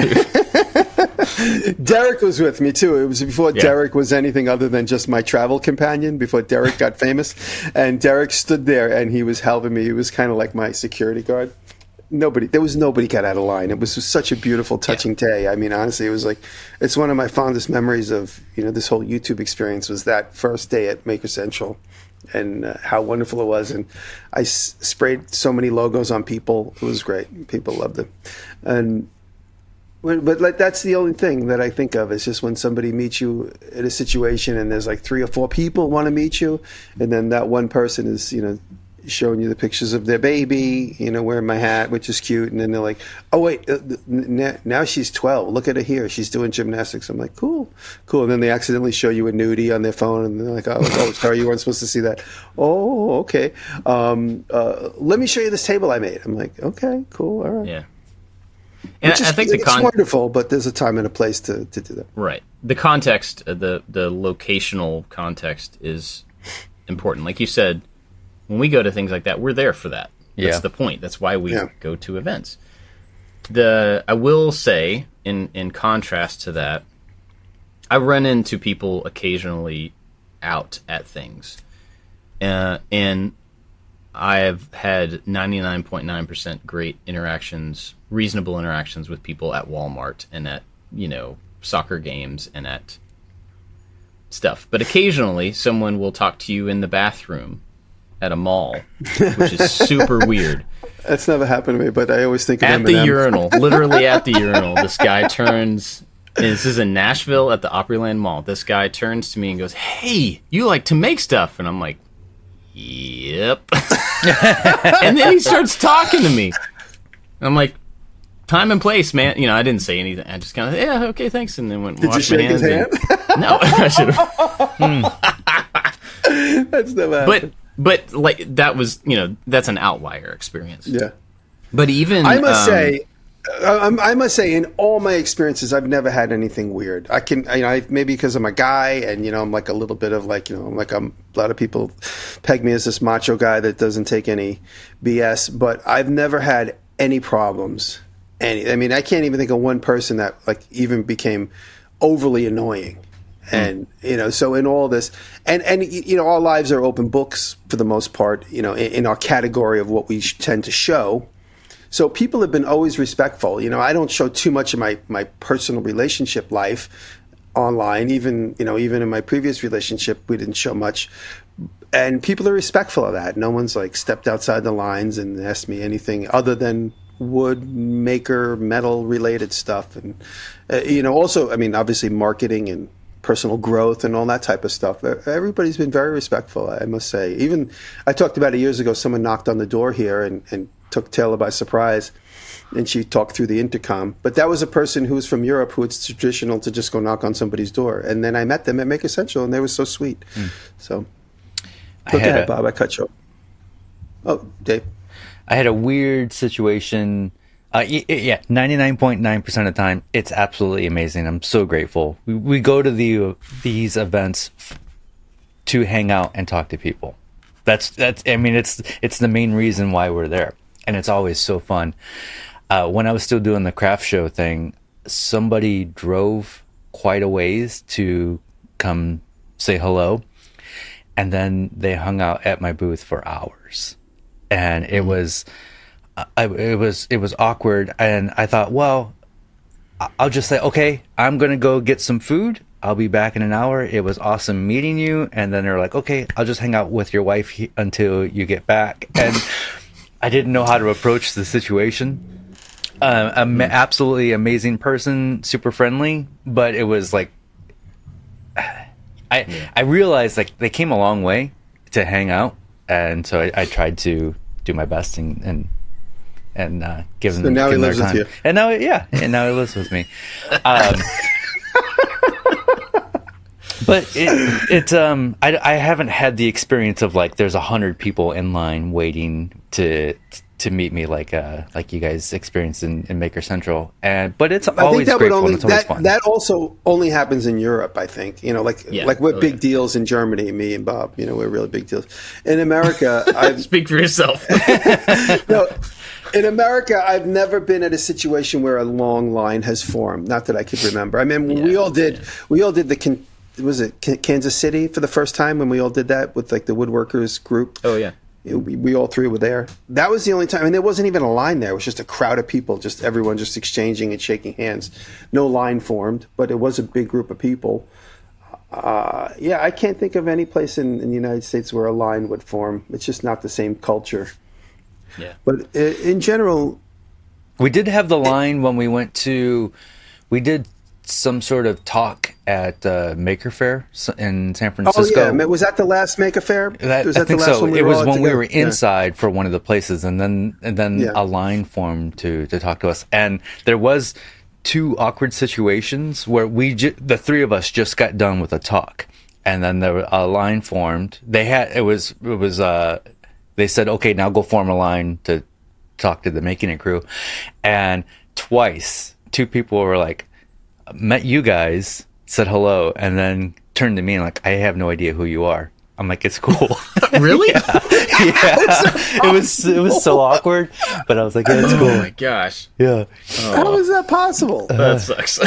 S2: sweet.
S1: bathroom?"
S2: Derek was with me too. It was before
S1: Yeah.
S2: Derek was anything other than just my travel companion, before Derek got famous. And Derek stood there and he was helping me. He was kind of like my security guard. Nobody, there was nobody got out of line. It was such a beautiful, touching day. I mean, honestly, it was like, it's one of my fondest memories of, you know, this whole YouTube experience was that first day at Maker Central, and uh, how wonderful it was. And I s- sprayed so many logos on people. It was great. People loved it. And, but, but like, that's the only thing that I think of is just when somebody meets you in a situation and there's like three or four people want to meet you. And then that one person is, you know, showing you the pictures of their baby, you know, wearing my hat, which is cute. And then they're like, "Oh, wait, uh, n- now she's twelve. Look at her here. She's doing gymnastics." I'm like, cool, cool. And then they accidentally show you a nudie on their phone. And they're like, oh, oh sorry, you weren't supposed to see that. Oh, okay. Um, uh, let me show you this table I made. I'm like, okay, cool. All right.
S1: Yeah. And
S2: Which
S1: I,
S2: is,
S1: I think the
S2: it's
S1: con-
S2: wonderful, but there's a time and a place to, to do that.
S1: Right. The context, uh, the the locational context is important. Like you said, when we go to things like that, we're there for that. That's
S3: Yeah.
S1: the point. That's why we
S2: Yeah.
S1: go to events. The I will say, in in contrast to that, I run into people occasionally out at things, uh, and I have had ninety-nine point nine percent great interactions, reasonable interactions with people at Walmart and at, you know, soccer games and at stuff. But occasionally someone will talk to you in the bathroom at a mall, which is super weird.
S2: That's never happened to me, but I always think of
S1: At the
S2: Eminem.
S1: urinal, literally at the urinal, this guy turns, and this is in Nashville at the Opryland Mall. This guy turns to me and goes, "Hey, you like to make stuff?" And I'm like, "Yep." And then he starts talking to me. I'm like, "Time and place, man." You know, I didn't say anything. I just kind of, "Yeah, okay, thanks," and then went and
S2: Did you
S1: washed my
S2: shake his
S1: hands.
S2: hand?
S1: and- No, I should have.
S2: That's never
S1: But
S2: happened.
S1: but like that was, you know, that's an outlier experience.
S2: Yeah.
S1: But even
S2: I must
S1: um,
S2: say, uh, I must say, in all my experiences, I've never had anything weird. I can, you know, I, maybe because I'm a guy, and you know, I'm like a little bit of like, you know, I'm like I'm, a lot of people peg me as this macho guy that doesn't take any B S. But I've never had any problems. Any, I mean, I can't even think of one person that like even became overly annoying. And, you know, so in all this, and, and, you know, our lives are open books for the most part, you know, in, in our category of what we sh- tend to show. So people have been always respectful. You know, I don't show too much of my, my personal relationship life online. Even, you know, even in my previous relationship, we didn't show much. And people are respectful of that. No one's like stepped outside the lines and asked me anything other than wood maker, metal related stuff. And, uh, you know, also, I mean, obviously marketing and personal growth and all that type of stuff. Everybody's been very respectful, I must say. Even I talked about it years ago, someone knocked on the door here and, and took Taylor by surprise, and she talked through the intercom. But that was a person who was from Europe, who it's traditional to just go knock on somebody's door. And then I met them at Maker Central, and they were so sweet. Mm. So, go
S3: had
S2: ahead,
S3: a-
S2: Bob. I cut you off. Oh, Dave.
S3: I had a weird situation. Uh, y- y- yeah, ninety-nine point nine percent of the time, it's absolutely amazing. I'm so grateful. We, we go to the these events f- to hang out and talk to people. That's that's. I mean, it's it's the main reason why we're there, and it's always so fun. Uh, when I was still doing the craft show thing, somebody drove quite a ways to come say hello, and then they hung out at my booth for hours, and it was. I, it was it was awkward, and I thought, well, I'll just say, okay, I'm gonna go get some food. I'll be back in an hour. It was awesome meeting you. And then they're like, okay, I'll just hang out with your wife he- until you get back. And I didn't know how to approach the situation. Uh, an absolutely amazing person, super friendly, but it was like, I
S1: Yeah.
S3: I realized like they came a long way to hang out, and so I, I tried to do my best and. and and uh, give them,
S2: So now
S3: give
S2: he
S3: them
S2: lives
S3: their
S2: with
S3: time.
S2: you.
S3: And now, yeah, and now he lives with me. Um, But it, it um, I, I haven't had the experience of like there's a hundred people in line waiting to to meet me like uh like you guys experienced in, in Maker Central. And but it's
S2: I think
S3: always
S2: that
S3: great
S2: would
S3: fun.
S2: only
S3: It's always
S2: that,
S3: fun.
S2: that also only happens in Europe. I think you know, like
S1: Yeah.
S2: like we're
S1: Oh,
S2: big
S1: yeah.
S2: deals in Germany. Me and Bob, you know, we're really big deals. In America, I've
S1: Speak for yourself.
S2: no. In America, I've never been at a situation where a long line has formed. Not that I could remember. I mean, we
S1: Yeah,
S2: all did.
S1: yeah.
S2: We all did the. Can- Was it K- Kansas City for the first time when we all did that with like the woodworkers group?
S1: Oh yeah.
S2: We, we all three were there. That was the only time. I mean, there wasn't even a line there. It was just a crowd of people, just everyone just exchanging and shaking hands. No line formed, but it was a big group of people. Uh, yeah, I can't think of any place in, in the United States where a line would form. It's just not the same culture.
S1: Yeah.
S2: But i- in general,
S3: We did have the line when we went to, we did some sort of talk at uh, Maker Faire s- in San
S2: oh
S3: Francisco.
S2: yeah, was that the last Maker Faire?
S3: That,
S2: was
S3: I
S2: that
S3: think
S2: the last
S3: so.
S2: one we
S3: it
S2: were
S3: was
S2: all
S3: when we
S2: together?
S3: were
S2: Yeah.
S3: inside for one of the places, and then and then
S2: Yeah.
S3: a line formed to to talk to us. And there was two awkward situations where we ju- the three of us just got done with a talk, and then there were- a line formed. They had it was it was uh they said, okay, now go form a line to talk to the Making It crew, and twice two people were like, met you guys, said hello, and then turned to me and like, I have no idea who you are. I'm like, it's cool.
S1: Really?
S3: It was it was so awkward, but I was like, yeah, it's
S1: Oh
S3: cool.
S1: my gosh.
S3: Yeah.
S2: How is that possible?
S1: That sucks.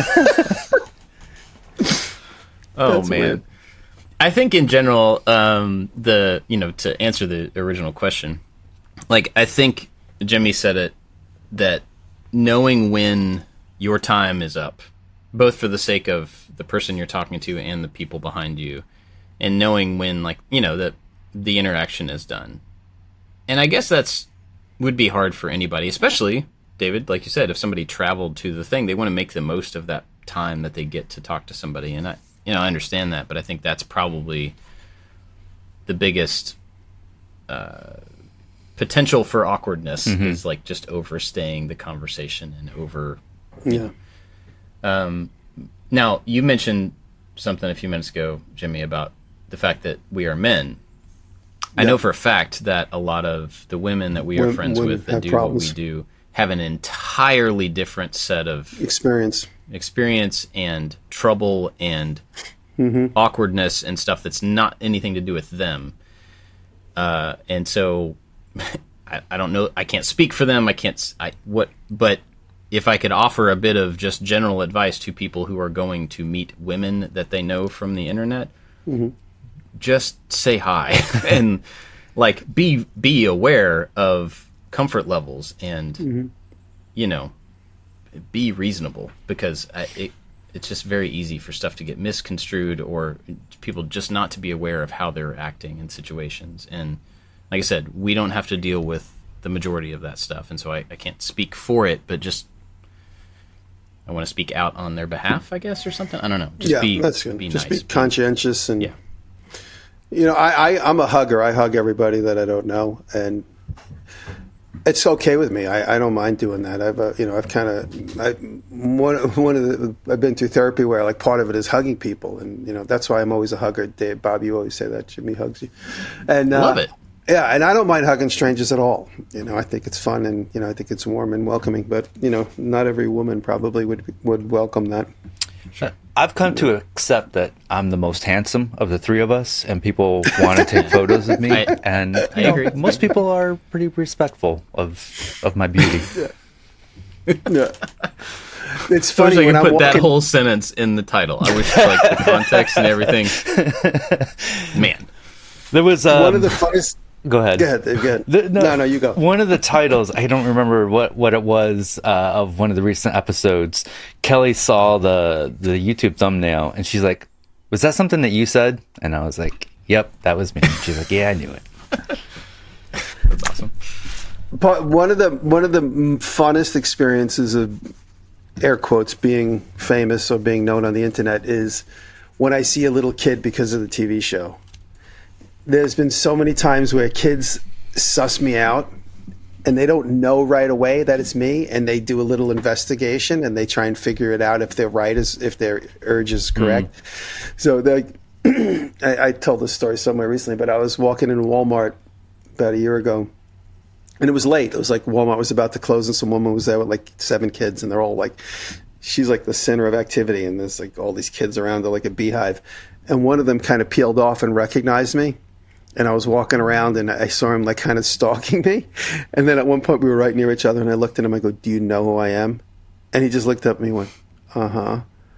S1: oh
S2: That's
S1: man.
S2: weird.
S1: I think in general, um, the you know, to answer the original question, like I think Jimmy said it, that knowing when your time is up, both for the sake of the person you're talking to and the people behind you, and knowing when, like, you know, that the interaction is done. And I guess that's would be hard for anybody, especially David, like you said, if somebody traveled to the thing, they want to make the most of that time that they get to talk to somebody. And I, you know, I understand that, but I think that's probably the biggest uh, potential for awkwardness is like just overstaying the conversation and over.
S2: Yeah.
S1: Now, you mentioned something a few minutes ago, Jimmy, about the fact that we are men. I
S2: Yeah.
S1: know for a fact that a lot of the women that we are
S2: Women-
S1: friends
S2: women
S1: with that
S2: have
S1: do
S2: problems.
S1: what we do have an entirely different set of
S2: Experience.
S1: experience and trouble and
S2: Mm-hmm.
S1: awkwardness and stuff that's not anything to do with them. Uh, and so I, I don't know. I can't speak for them. I can't. s- I what. But if I could offer a bit of just general advice to people who are going to meet women that they know from the internet, just say hi and like be be aware of comfort levels and you know be reasonable, because I, it it's just very easy for stuff to get misconstrued or people just not to be aware of how they're acting in situations. And like I said, we don't have to deal with the majority of that stuff, and so I, I can't speak for it, but just I want to speak out on their behalf, I guess, or something. I don't know. Just
S2: yeah,
S1: be,
S2: that's good.
S1: be
S2: Just
S1: nice.
S2: be conscientious and
S1: Yeah.
S2: you know, I, I I'm a hugger. I hug everybody that I don't know, and it's okay with me. I, I don't mind doing that. I've uh, you know I've kind of I, one one of the I've been through therapy where like part of it is hugging people, and you know that's why I'm always a hugger. Dave, Bob, you always say that. Jimmy hugs you, and uh,
S1: Love it.
S2: Yeah, and I don't mind hugging strangers at all. You know, I think it's fun, and you know, I think it's warm and welcoming. But you know, not every woman probably would would welcome that.
S3: I've come to accept that I'm the most handsome of the three of us, and people want to take photos of me.
S1: I-
S3: and
S1: I
S3: you know,
S1: agree.
S3: most people are pretty respectful of of my beauty.
S2: Yeah. It's
S1: I wish
S2: funny
S1: I
S2: when
S1: could
S2: I'm
S1: put that
S2: walking.
S1: whole sentence in the title. I wish like the context and everything. Man,
S3: There was um,
S2: one of the funnest.
S3: go ahead.
S2: Go ahead, Dave, go ahead.
S3: The-
S2: no, no, you go.
S3: One of the titles, I don't remember what, what it was uh, of one of the recent episodes. Kelly saw the the YouTube thumbnail and she's like, "Was that something that you said?" And I was like, "Yep, that was me." And she's like, "Yeah, I knew it."
S1: that's awesome.
S2: Part- One of the one of the mm, funnest experiences of air quotes being famous or being known on the internet is when I see a little kid because of the T V show. There's been so many times where kids suss me out and they don't know right away that it's me, and they do a little investigation and they try and figure it out if they're right, is if their urge is correct. Mm. So they, I, I told this story somewhere recently, but I was walking in Walmart about a year ago, and it was late. It was like Walmart was about to close, and some woman was there with like seven kids, and they're all like, she's like the center of activity, and there's like all these kids around her like a beehive. And one of them kind of peeled off and recognized me. And I was walking around, and I saw him like kind of stalking me. And then at one point we were right near each other, and I looked at him. I go, "Do you know who I am?" And he just looked up at me and went, "Uh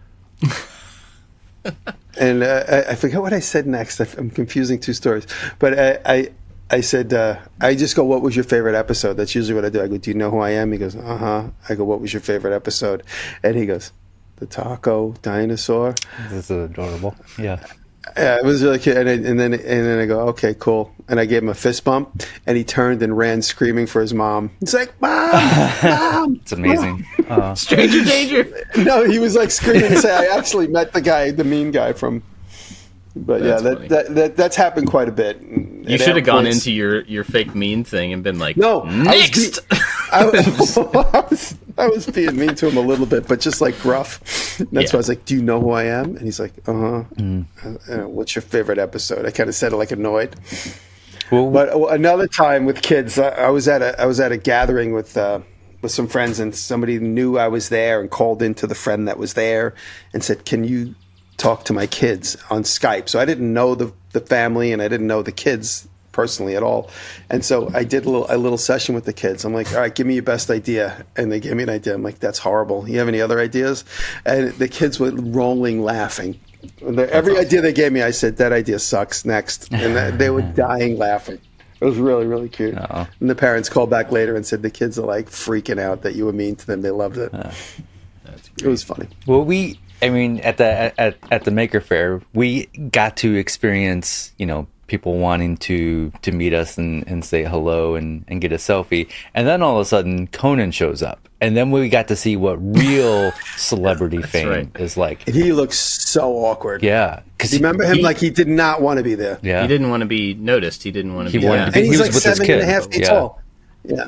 S2: huh." And uh, I, I forget what I said next. I'm confusing two stories. But I, I, I said, uh, I just go, "What was your favorite episode?" That's usually what I do. I go, "Do you know who I am?" He goes, "Uh huh." I go, "What was your favorite episode?" And he goes, "The taco dinosaur."
S3: This is adorable. Yeah.
S2: Yeah, it was really cute. And, I, and then and then I go, "Okay, cool." And I gave him a fist bump, and he turned and ran screaming for his mom. He's like, "Mom, Mom!"
S3: It's amazing.
S2: Mom.
S3: Uh,
S1: Stranger danger.
S2: No, he was like screaming to say, "I actually met the guy, the mean guy from." But
S1: That's
S2: yeah,
S1: funny.
S2: that, that that that's happened quite a bit.
S1: You should have gone into your, your fake mean thing and been like,
S2: No,
S1: next.
S2: I was, I, was, I was I was being mean to him a little bit, but just like gruff. And that's
S1: Yeah.
S2: why I was like, "Do you know who I am?" And he's like, "Uh huh."
S3: Mm.
S2: Uh, what's your favorite episode? I kind of said it like annoyed.
S3: well,
S2: But uh, another time with kids, I, I was at a I was at a gathering with uh, with some friends, and somebody knew I was there and called into the friend that was there and said, "Can you talk to my kids on Skype?" So I didn't know the the family, and I didn't know the kids personally at all. And so I did a little a little session with the kids. I'm like, "All right, give me your best idea." And they gave me an idea. I'm like, "That's horrible. You have any other ideas?" And the kids were rolling laughing. And the, every idea they gave me, I said, "That idea sucks. Next." And that, they were dying laughing. It was really, really cute.
S3: Uh-oh.
S2: And the parents called back later and said the kids are like freaking out that you were mean to them. They loved it.
S3: Uh,
S1: That's
S2: It was funny.
S3: well, we, I mean, at the at at the Maker Faire, we got to experience, you know, people wanting to to meet us and, and say hello and, and get a selfie, and then all of a sudden Conan shows up, and then we got to see what real celebrity fame
S1: right.
S3: is like.
S2: And he looks so awkward.
S3: Yeah, because
S2: Do you remember him
S1: he-
S2: like he did not want to be there?
S3: Yeah,
S1: He didn't want to be noticed. He didn't want to
S3: He
S1: be.
S3: wanted
S1: yeah.
S3: to be-
S2: And
S3: He
S2: he's
S3: was
S2: like
S3: with his
S2: seven and a
S3: kid.
S2: half feet
S3: Yeah.
S2: tall. Yeah.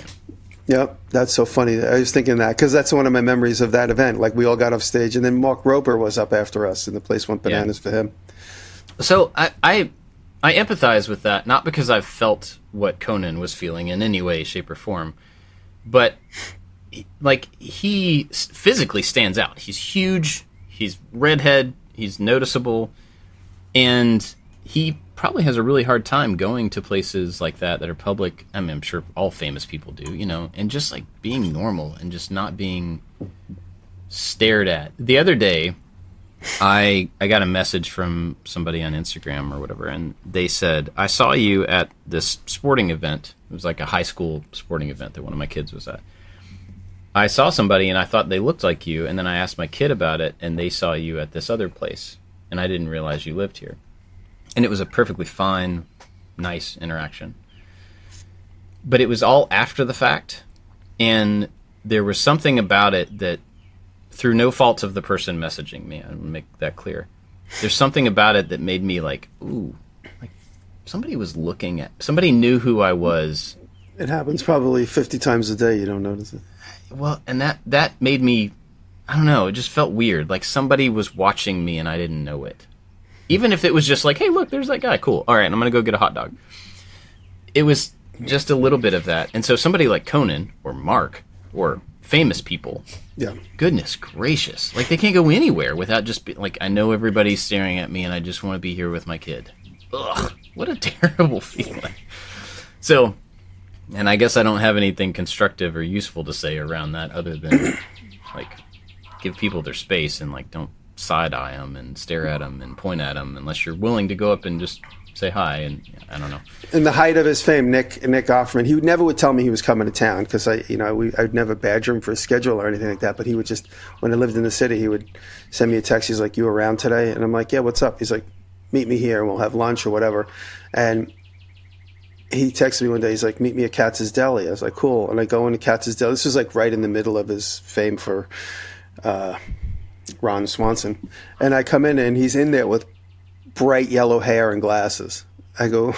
S2: Yep, that's so funny. I was thinking that because that's one of my memories of that event. Like we all got off stage, and then Mark Rober was up after us, and the place went bananas for him.
S1: So I, I I empathize with that, not because I've felt what Conan was feeling in any way, shape, or form, but he- like he s- physically stands out. He's huge. He's redhead. He's noticeable, and he probably has a really hard time going to places like that that are public. I mean, I'm sure all famous people do, you know, and just like being normal and just not being stared at. The other day, I I got a message from somebody on Instagram or whatever, and they said, "I saw you at this sporting event." It was like a high school sporting event that one of my kids was at. I saw somebody, and I thought they looked like you, and then I asked my kid about it, and they saw you at this other place, and I didn't realize you lived here. And it was a perfectly fine, nice interaction. But it was all after the fact, and there was something about it that, through no fault of the person messaging me, I'll make that clear. There's something about it that made me like, ooh, like somebody was looking at, somebody knew who I was.
S2: It happens probably fifty times a day. You don't notice it.
S1: Well, and that, that made me, I don't know, it just felt weird. Like somebody was watching me and I didn't know it. Even if it was just like, hey, look, there's that guy. Cool. All right, I'm going to go get a hot dog. It was just a little bit of that. And so somebody like Conan or Mark or famous people,
S2: Yeah.
S1: goodness gracious, like they can't go anywhere without just be, like, I know everybody's staring at me and I just want to be here with my kid. Ugh, what a terrible feeling. So, and I guess I don't have anything constructive or useful to say around that other than like give people their space and like don't side eye them and stare at them and point at them unless you're willing to go up and just say hi. And I don't know.
S2: In the height of his fame, Nick Nick Offerman, he would never would tell me he was coming to town because I, you know, we, I'd never badger him for a schedule or anything like that. But he would just, when I lived in the city, he would send me a text. He's like, "You around today?" And I'm like, "Yeah, what's up?" He's like, "Meet me here and we'll have lunch or whatever." And he texted me one day. He's like, "Meet me at Katz's Deli." I was like, "Cool." And I go into Katz's Deli. This was like right in the middle of his fame for uh, Ron Swanson. And I come in and he's in there with bright yellow hair and glasses. I go,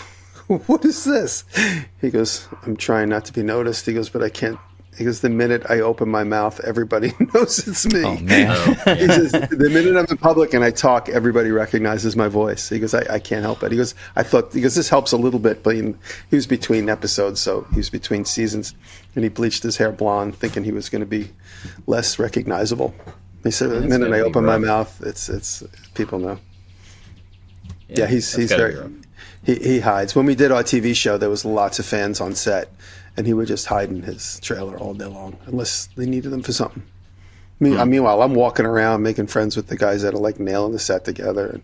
S2: what is this? He goes, I'm trying not to be noticed. He goes, but I can't. He goes, the minute I open my mouth, everybody knows it's me.
S3: Oh, man.
S1: Oh, yeah.
S2: He says, the minute I'm in public and I talk, everybody recognizes my voice. He goes, I, I can't help it. He goes, I thought, he goes, this helps a little bit, but he, he was between episodes, so he was between seasons, and he bleached his hair blonde, thinking he was going to be less recognizable. He said, the
S1: That's
S2: minute
S1: gotta
S2: I
S1: be
S2: open my
S1: rough.
S2: mouth, it's it's people know. Yeah, he's
S1: that's
S2: he's
S1: gotta be
S2: very
S1: rough.
S2: he, he hides. When we did our T V show, there was lots of fans on set, and he would just hide in his trailer all day long, unless they needed him for something. Me,
S1: Hmm.
S2: Meanwhile, I'm walking around making friends with the guys that are like nailing the set together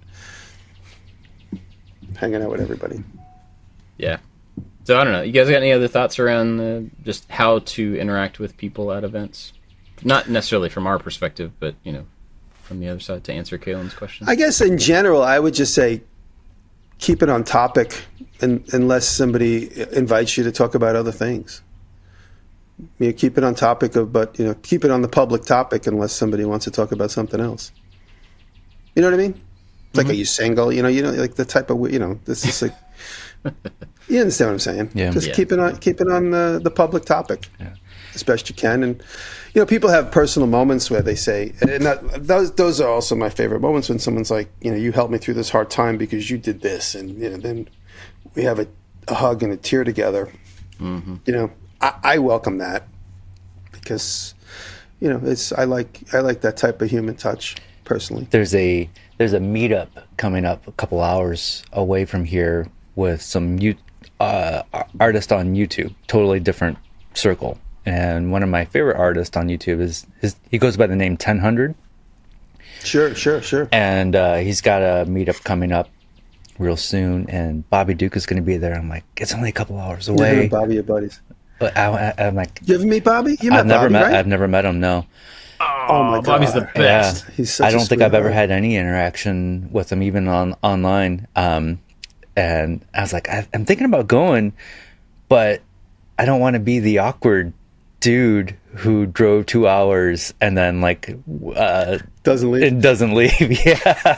S2: and hanging out with everybody.
S1: Yeah. So I don't know. You guys got any other thoughts around uh, just how to interact with people at events? Not necessarily from our perspective, but you know, from the other side to answer Kaylin's question.
S2: I guess in general, I would just say keep it on topic, and, unless somebody invites you to talk about other things. You know, keep it on topic of, but you know, keep it on the public topic unless somebody wants to talk about something else. You know what I mean? It's like, are you single? You know, you know, like the type of, you know, this is like, you understand what I'm saying?
S3: Yeah.
S2: Just
S1: Yeah.
S2: keep it on, keep it on the, the public topic
S3: Yeah.
S2: as best you can. And, you know, people have personal moments where they say, and that, those, those are also my favorite moments when someone's like, you know, you helped me through this hard time because you did this. And, you know, then we have a, a hug and a tear together.
S1: Mm-hmm.
S2: You know, I, I welcome that because, you know, it's, I like, I like that type of human touch personally.
S3: There's a there's a meetup coming up a couple hours away from here with some you uh, artist on YouTube, totally different circle. And one of my favorite artists on YouTube is his, he goes by the name ten hundred,
S2: Sure, sure, sure.
S3: and uh, he's got a meetup coming up real soon. And Bobby Duke is going to be there. I'm like, it's only a couple hours
S2: Yeah,
S3: away.
S2: Bobby, your buddies.
S3: But I, I, I'm like,
S2: You ever meet Bobby? You met
S3: I've never
S2: Bobby,
S3: met
S2: right?
S3: I've never met him. No.
S2: Oh my God,
S1: Bobby's the best.
S3: Yeah,
S2: He's such
S3: I
S2: a
S3: don't think I've ever
S2: sweetheart.
S3: had any interaction with him, even on online. Um, and I was like, I, I'm thinking about going, but I don't want to be the awkward dude who drove two hours and then like uh,
S2: Doesn't leave.
S3: and doesn't leave. Yeah.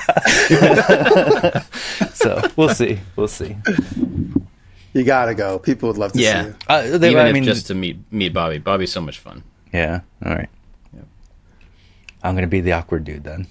S3: So we'll see. We'll see.
S2: You gotta go. People would love to see
S1: Yeah.
S2: you.
S3: Uh, they,
S1: Even
S3: I
S1: if
S3: mean,
S1: just to meet meet Bobby. Bobby's so much fun.
S3: yeah. All right. I'm gonna be the awkward dude then.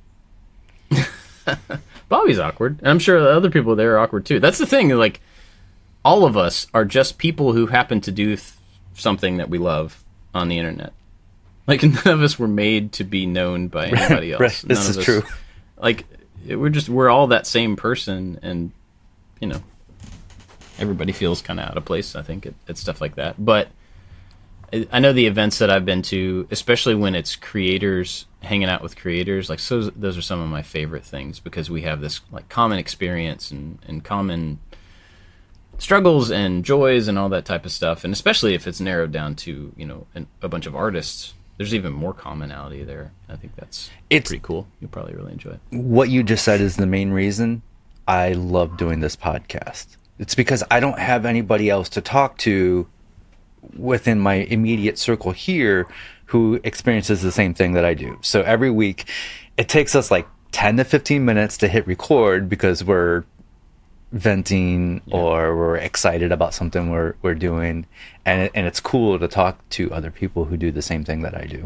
S1: Bobby's awkward, and I'm sure the other people there are awkward too. That's the thing. Like, all of us are just people who happen to do th- something that we love on the internet. Like, none of us were made to be known by anybody else.
S3: Right. This
S1: None
S3: is
S1: of us-
S3: true.
S1: Like, we're just we're all that same person, and you know, everybody feels kind of out of place. I think at, at stuff like that, but. I know the events that I've been to, especially when it's creators hanging out with creators, like so those are some of my favorite things because we have this like common experience and, and common struggles and joys and all that type of stuff. And especially if it's narrowed down to, you know, an, a bunch of artists, there's even more commonality there. I think that's
S3: It's-
S1: pretty cool. You'll probably really enjoy it.
S3: What you just said is the main reason I love doing this podcast. It's because I don't have anybody else to talk to within my immediate circle here who experiences the same thing that I do. So every week it takes us like ten to fifteen minutes to hit record because we're venting or we're excited about something we're we're doing, and it, and it's cool to talk to other people who do the same thing that I do.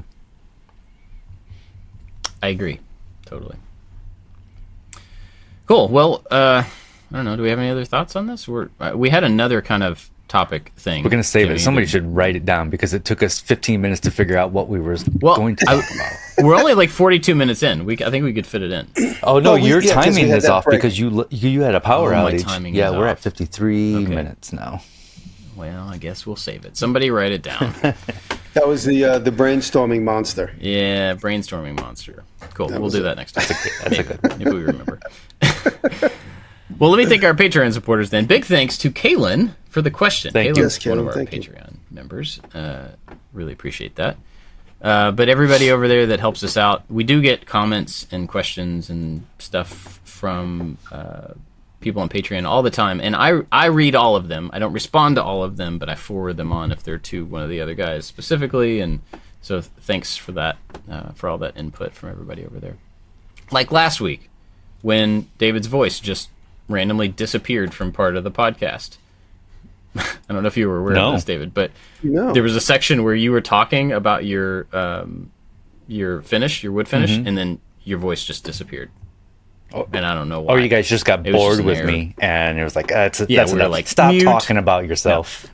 S1: I agree. Totally. Cool. Well, uh, I don't know. Do we have any other thoughts on this? We're, uh, we had another kind of topic thing.
S3: We're gonna save
S1: Jimmy,
S3: it. Somebody
S1: that-
S3: should write it down because it took us fifteen minutes to figure out what we were
S1: Well,
S3: going to
S1: I-
S3: talk about.
S1: We're only like forty-two minutes in. We, I think we could fit it in.
S3: Oh no,
S2: Well, we-
S3: your
S2: yeah, 'cause we
S3: timing
S2: had
S3: is
S2: that
S3: off
S2: break.
S3: because you you you had a power
S1: Oh, my
S3: outage.
S1: timing
S3: Yeah,
S1: is
S3: we're
S1: off.
S3: at fifty-three
S1: Okay.
S3: minutes now.
S1: Well, I guess we'll save it. Somebody write it down.
S2: That was the uh, the brainstorming monster.
S1: Yeah, brainstorming monster. Cool. We'll
S2: was
S1: do
S2: it.
S1: that next time.
S3: That's a good one.
S1: If we remember. Well, let me thank our Patreon supporters then. Big thanks to Kaylin for the question.
S3: Thank you.
S1: Kaylin's
S2: Yes,
S1: one of
S2: Kaylin,
S1: our
S2: thank you.
S1: Patreon members. Uh, really appreciate that. Uh, but everybody over there that helps us out, we do get comments and questions and stuff from uh, people on Patreon all the time, and I I read all of them. I don't respond to all of them, but I forward them on if they're to one of the other guys specifically. And so th- thanks for that, uh, for all that input from everybody over there. Like last week, when David's voice just randomly disappeared from part of the podcast. I don't know if you were aware
S3: No.
S1: of this, David, but
S2: No.
S1: there was a section where you were talking about your um, your finish, your wood finish,
S3: Mm-hmm.
S1: and then your voice just disappeared. And I don't know why.
S3: Or you guys just got
S1: It was
S3: bored
S1: just an
S3: with
S1: error.
S3: me, and it was like, uh, it's,
S1: Yeah,
S3: that's
S1: we were
S3: enough.
S1: like,
S3: Stop
S1: mute.
S3: talking about yourself.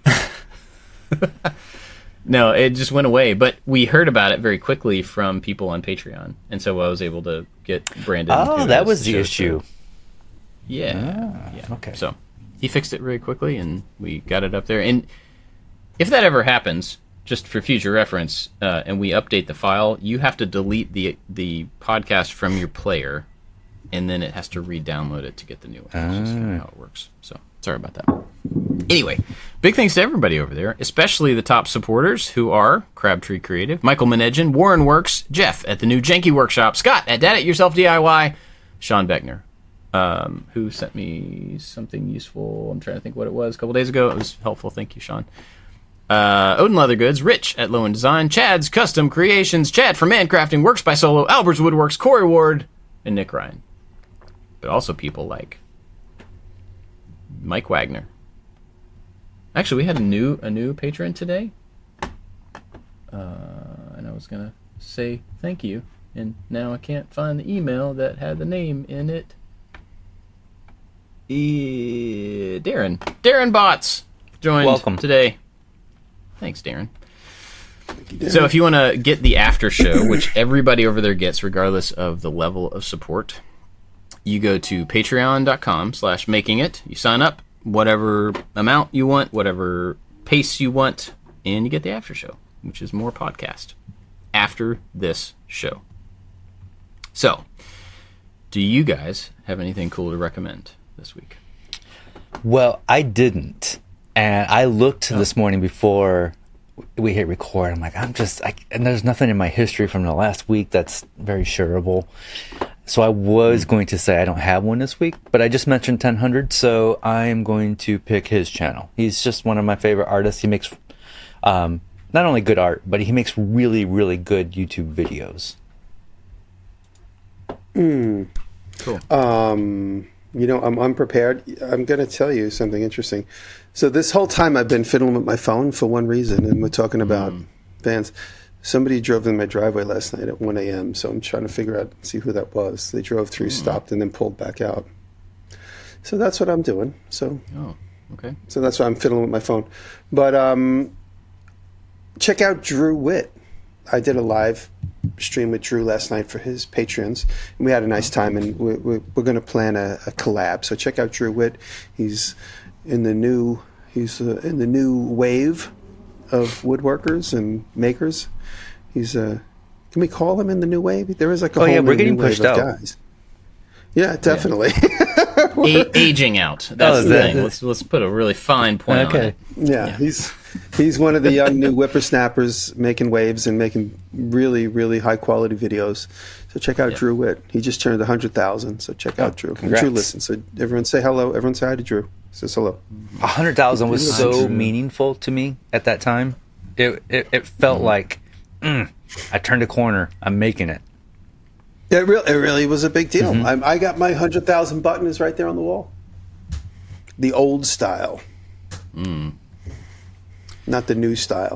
S1: No, it just went away. But we heard about it very quickly from people on Patreon, and so I was able to get Brandon.
S3: Oh,
S1: who
S3: that
S1: has
S3: was the
S1: show
S3: issue.
S1: to- Yeah, yeah.
S3: okay.
S1: So he fixed it really quickly, and we got it up there. And if that ever happens, just for future reference, uh, and we update the file, you have to delete the the podcast from your player, and then it has to re-download it to get the new one. That's just kind of how it works. So sorry about that. Anyway, big thanks to everybody over there, especially the top supporters who are Crabtree Creative, Michael Menedjan, Warren Works, Jeff at the new Janky Workshop, Scott at Dad It Yourself D I Y, Sean Beckner, um, who sent me something useful. I'm trying to think what it was a couple days ago. It was helpful. Thank you, Sean. Uh, Odin Leather Goods, Rich at Low End Design, Chad's Custom Creations, Chad from Mancrafting, Works by Solo, Albert's Woodworks, Corey Ward, and Nick Ryan. But also people like Mike Wagner. Actually, we had a new a new patron today, uh, and I was gonna say thank you, and now I can't find the email that had the name in it. E- Darren, Darren Bots joined
S3: Welcome.
S1: today. Thanks, Darren. So if you want to get the after show, which everybody over there gets regardless of the level of support, you go to patreon.com slash making it. You sign up, whatever amount you want, whatever pace you want, and you get the after show, which is more podcast after this show. So, do you guys have anything cool to recommend this week?
S3: Well, I didn't. And I looked this morning before we hit record. I'm like, I'm just, I, and there's nothing in my history from the last week that's very shareable. So I was going to say I don't have one this week, but I just mentioned ten hundred, so I'm going to pick his channel. He's just one of my favorite artists. He makes um, not only good art, but he makes really, really good YouTube videos.
S2: Mm.
S1: Cool.
S2: Um, you know, I'm unprepared. I'm going to tell you something interesting. So this whole time I've been fiddling with my phone for one reason, and we're talking about
S1: Mm.
S2: bands. Somebody drove in my driveway last night at one a.m., so I'm trying to figure out, see who that was. They drove through, stopped, and then pulled back out. So that's what I'm doing. So
S1: Oh, okay.
S2: so that's why I'm fiddling with my phone. But um, check out Drew Witt. I did a live stream with Drew last night for his patrons, and we had a nice time. And we're, we're, we're going to plan a, a collab. So check out Drew Witt. He's in the new he's uh, in the new wave of woodworkers and makers. He's uh, can we call him in the new wave? There is like a
S3: Oh,
S2: whole
S3: yeah,
S2: new,
S3: we're getting
S2: new wave
S3: pushed
S2: of
S3: out.
S2: guys. Yeah, definitely.
S1: A- aging out. That's
S3: Oh,
S1: the
S3: that-
S1: thing. Let's let's put a really fine point on
S3: Okay.
S1: it.
S2: Yeah,
S1: Yeah.
S2: he's he's one of the young new whippersnappers making waves and making really, really high quality videos. So check out
S1: Yeah.
S2: Drew Witt. He just turned one hundred thousand, so check out Drew. And
S3: congrats.
S2: Drew listens, so everyone say hello. Everyone say hi to Drew. Says hello.
S3: A hundred thousand was
S2: Hi,
S3: so
S1: Drew.
S3: meaningful to me at that time. It it, it felt like mm, I turned a corner. I'm making it.
S2: It really, it really was a big deal.
S3: Mm-hmm.
S2: I, I got my one hundred thousand button is right there on the wall. The old style.
S1: Mm.
S2: Not the new style.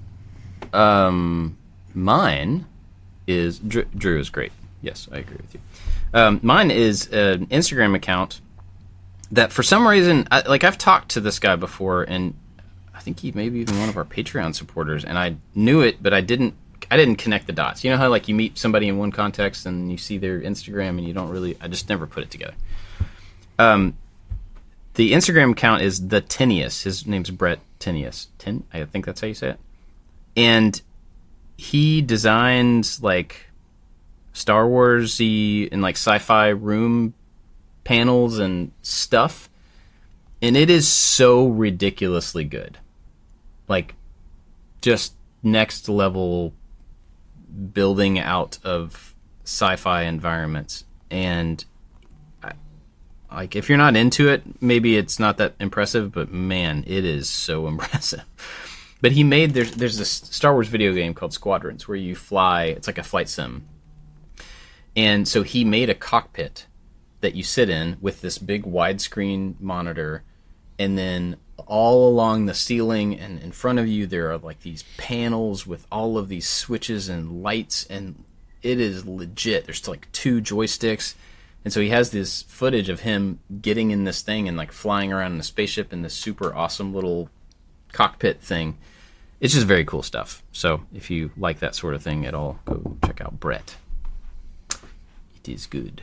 S1: Um, mine is Drew, Drew is great. Yes, I agree with you. Um, mine is an Instagram account that, for some reason, I, like I've talked to this guy before, and I think he may be even one of our Patreon supporters, and I knew it, but I didn't. I didn't connect the dots. You know how like you meet somebody in one context and you see their Instagram and you don't really. I just never put it together. Um, the Instagram account is the Tinius. His name's Brett Tinius. Tin, I think that's how you say it. And he designs like Star Wars-y and like sci-fi room panels and stuff, and it is so ridiculously good. Like, just next level building out of sci-fi environments. And I, like, if you're not into it, maybe it's not that impressive, but man, it is so impressive. But he made, there's there's this Star Wars video game called Squadrons where you fly, it's like a flight sim. And so he made a cockpit that you sit in with this big widescreen monitor, and then all along the ceiling and in front of you there are like these panels with all of these switches and lights, and it is legit. There's like two joysticks, and so he has this footage of him getting in this thing and like flying around in a spaceship in this super awesome little cockpit thing. It's just very cool stuff. So if you like that sort of thing at all, go check out Brett. It is good.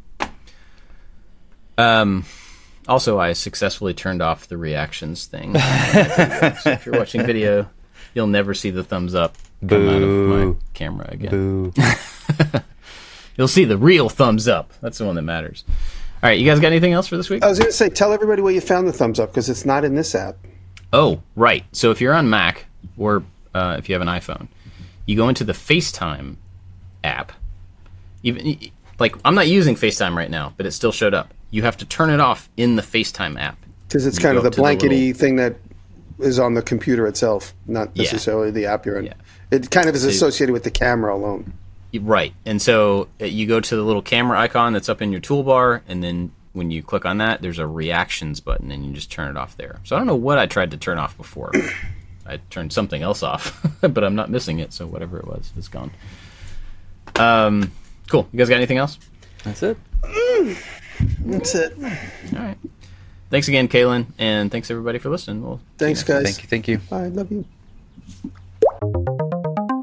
S1: Um, also, I successfully turned off the reactions thing. So if you're watching video, you'll never see the thumbs up come out of my camera again.
S3: Boo.
S1: You'll see the real thumbs up. That's the one that matters. All right, you guys got anything else for this week?
S2: I was going to say, tell everybody where you found the thumbs up, because it's not in this app.
S1: Oh, right. So if you're on Mac, or uh, if you have an iPhone, you go into the FaceTime app. Even like I'm not using FaceTime right now, but it still showed up. You have to turn it off in the FaceTime app.
S2: Because it's
S1: You
S2: kind
S1: go
S2: of the
S1: up to
S2: blankety
S1: little-
S2: thing that is on the computer itself, not
S1: Yeah.
S2: necessarily the app you're in.
S1: Yeah.
S2: It kind of is
S1: So-
S2: associated with the camera alone.
S1: Right. And so uh, you go to the little camera icon that's up in your toolbar, and then when you click on that, there's a reactions button, and you just turn it off there. So I don't know what I tried to turn off before. I turned something else off, but I'm not missing it, so whatever it was, it's gone. Um, cool. You guys got anything else?
S3: That's it.
S2: That's it.
S1: All right. Thanks again, Kaylin, and thanks everybody for listening. We'll
S2: Thanks, guys.
S3: Thank you. Thank you.
S2: I love you.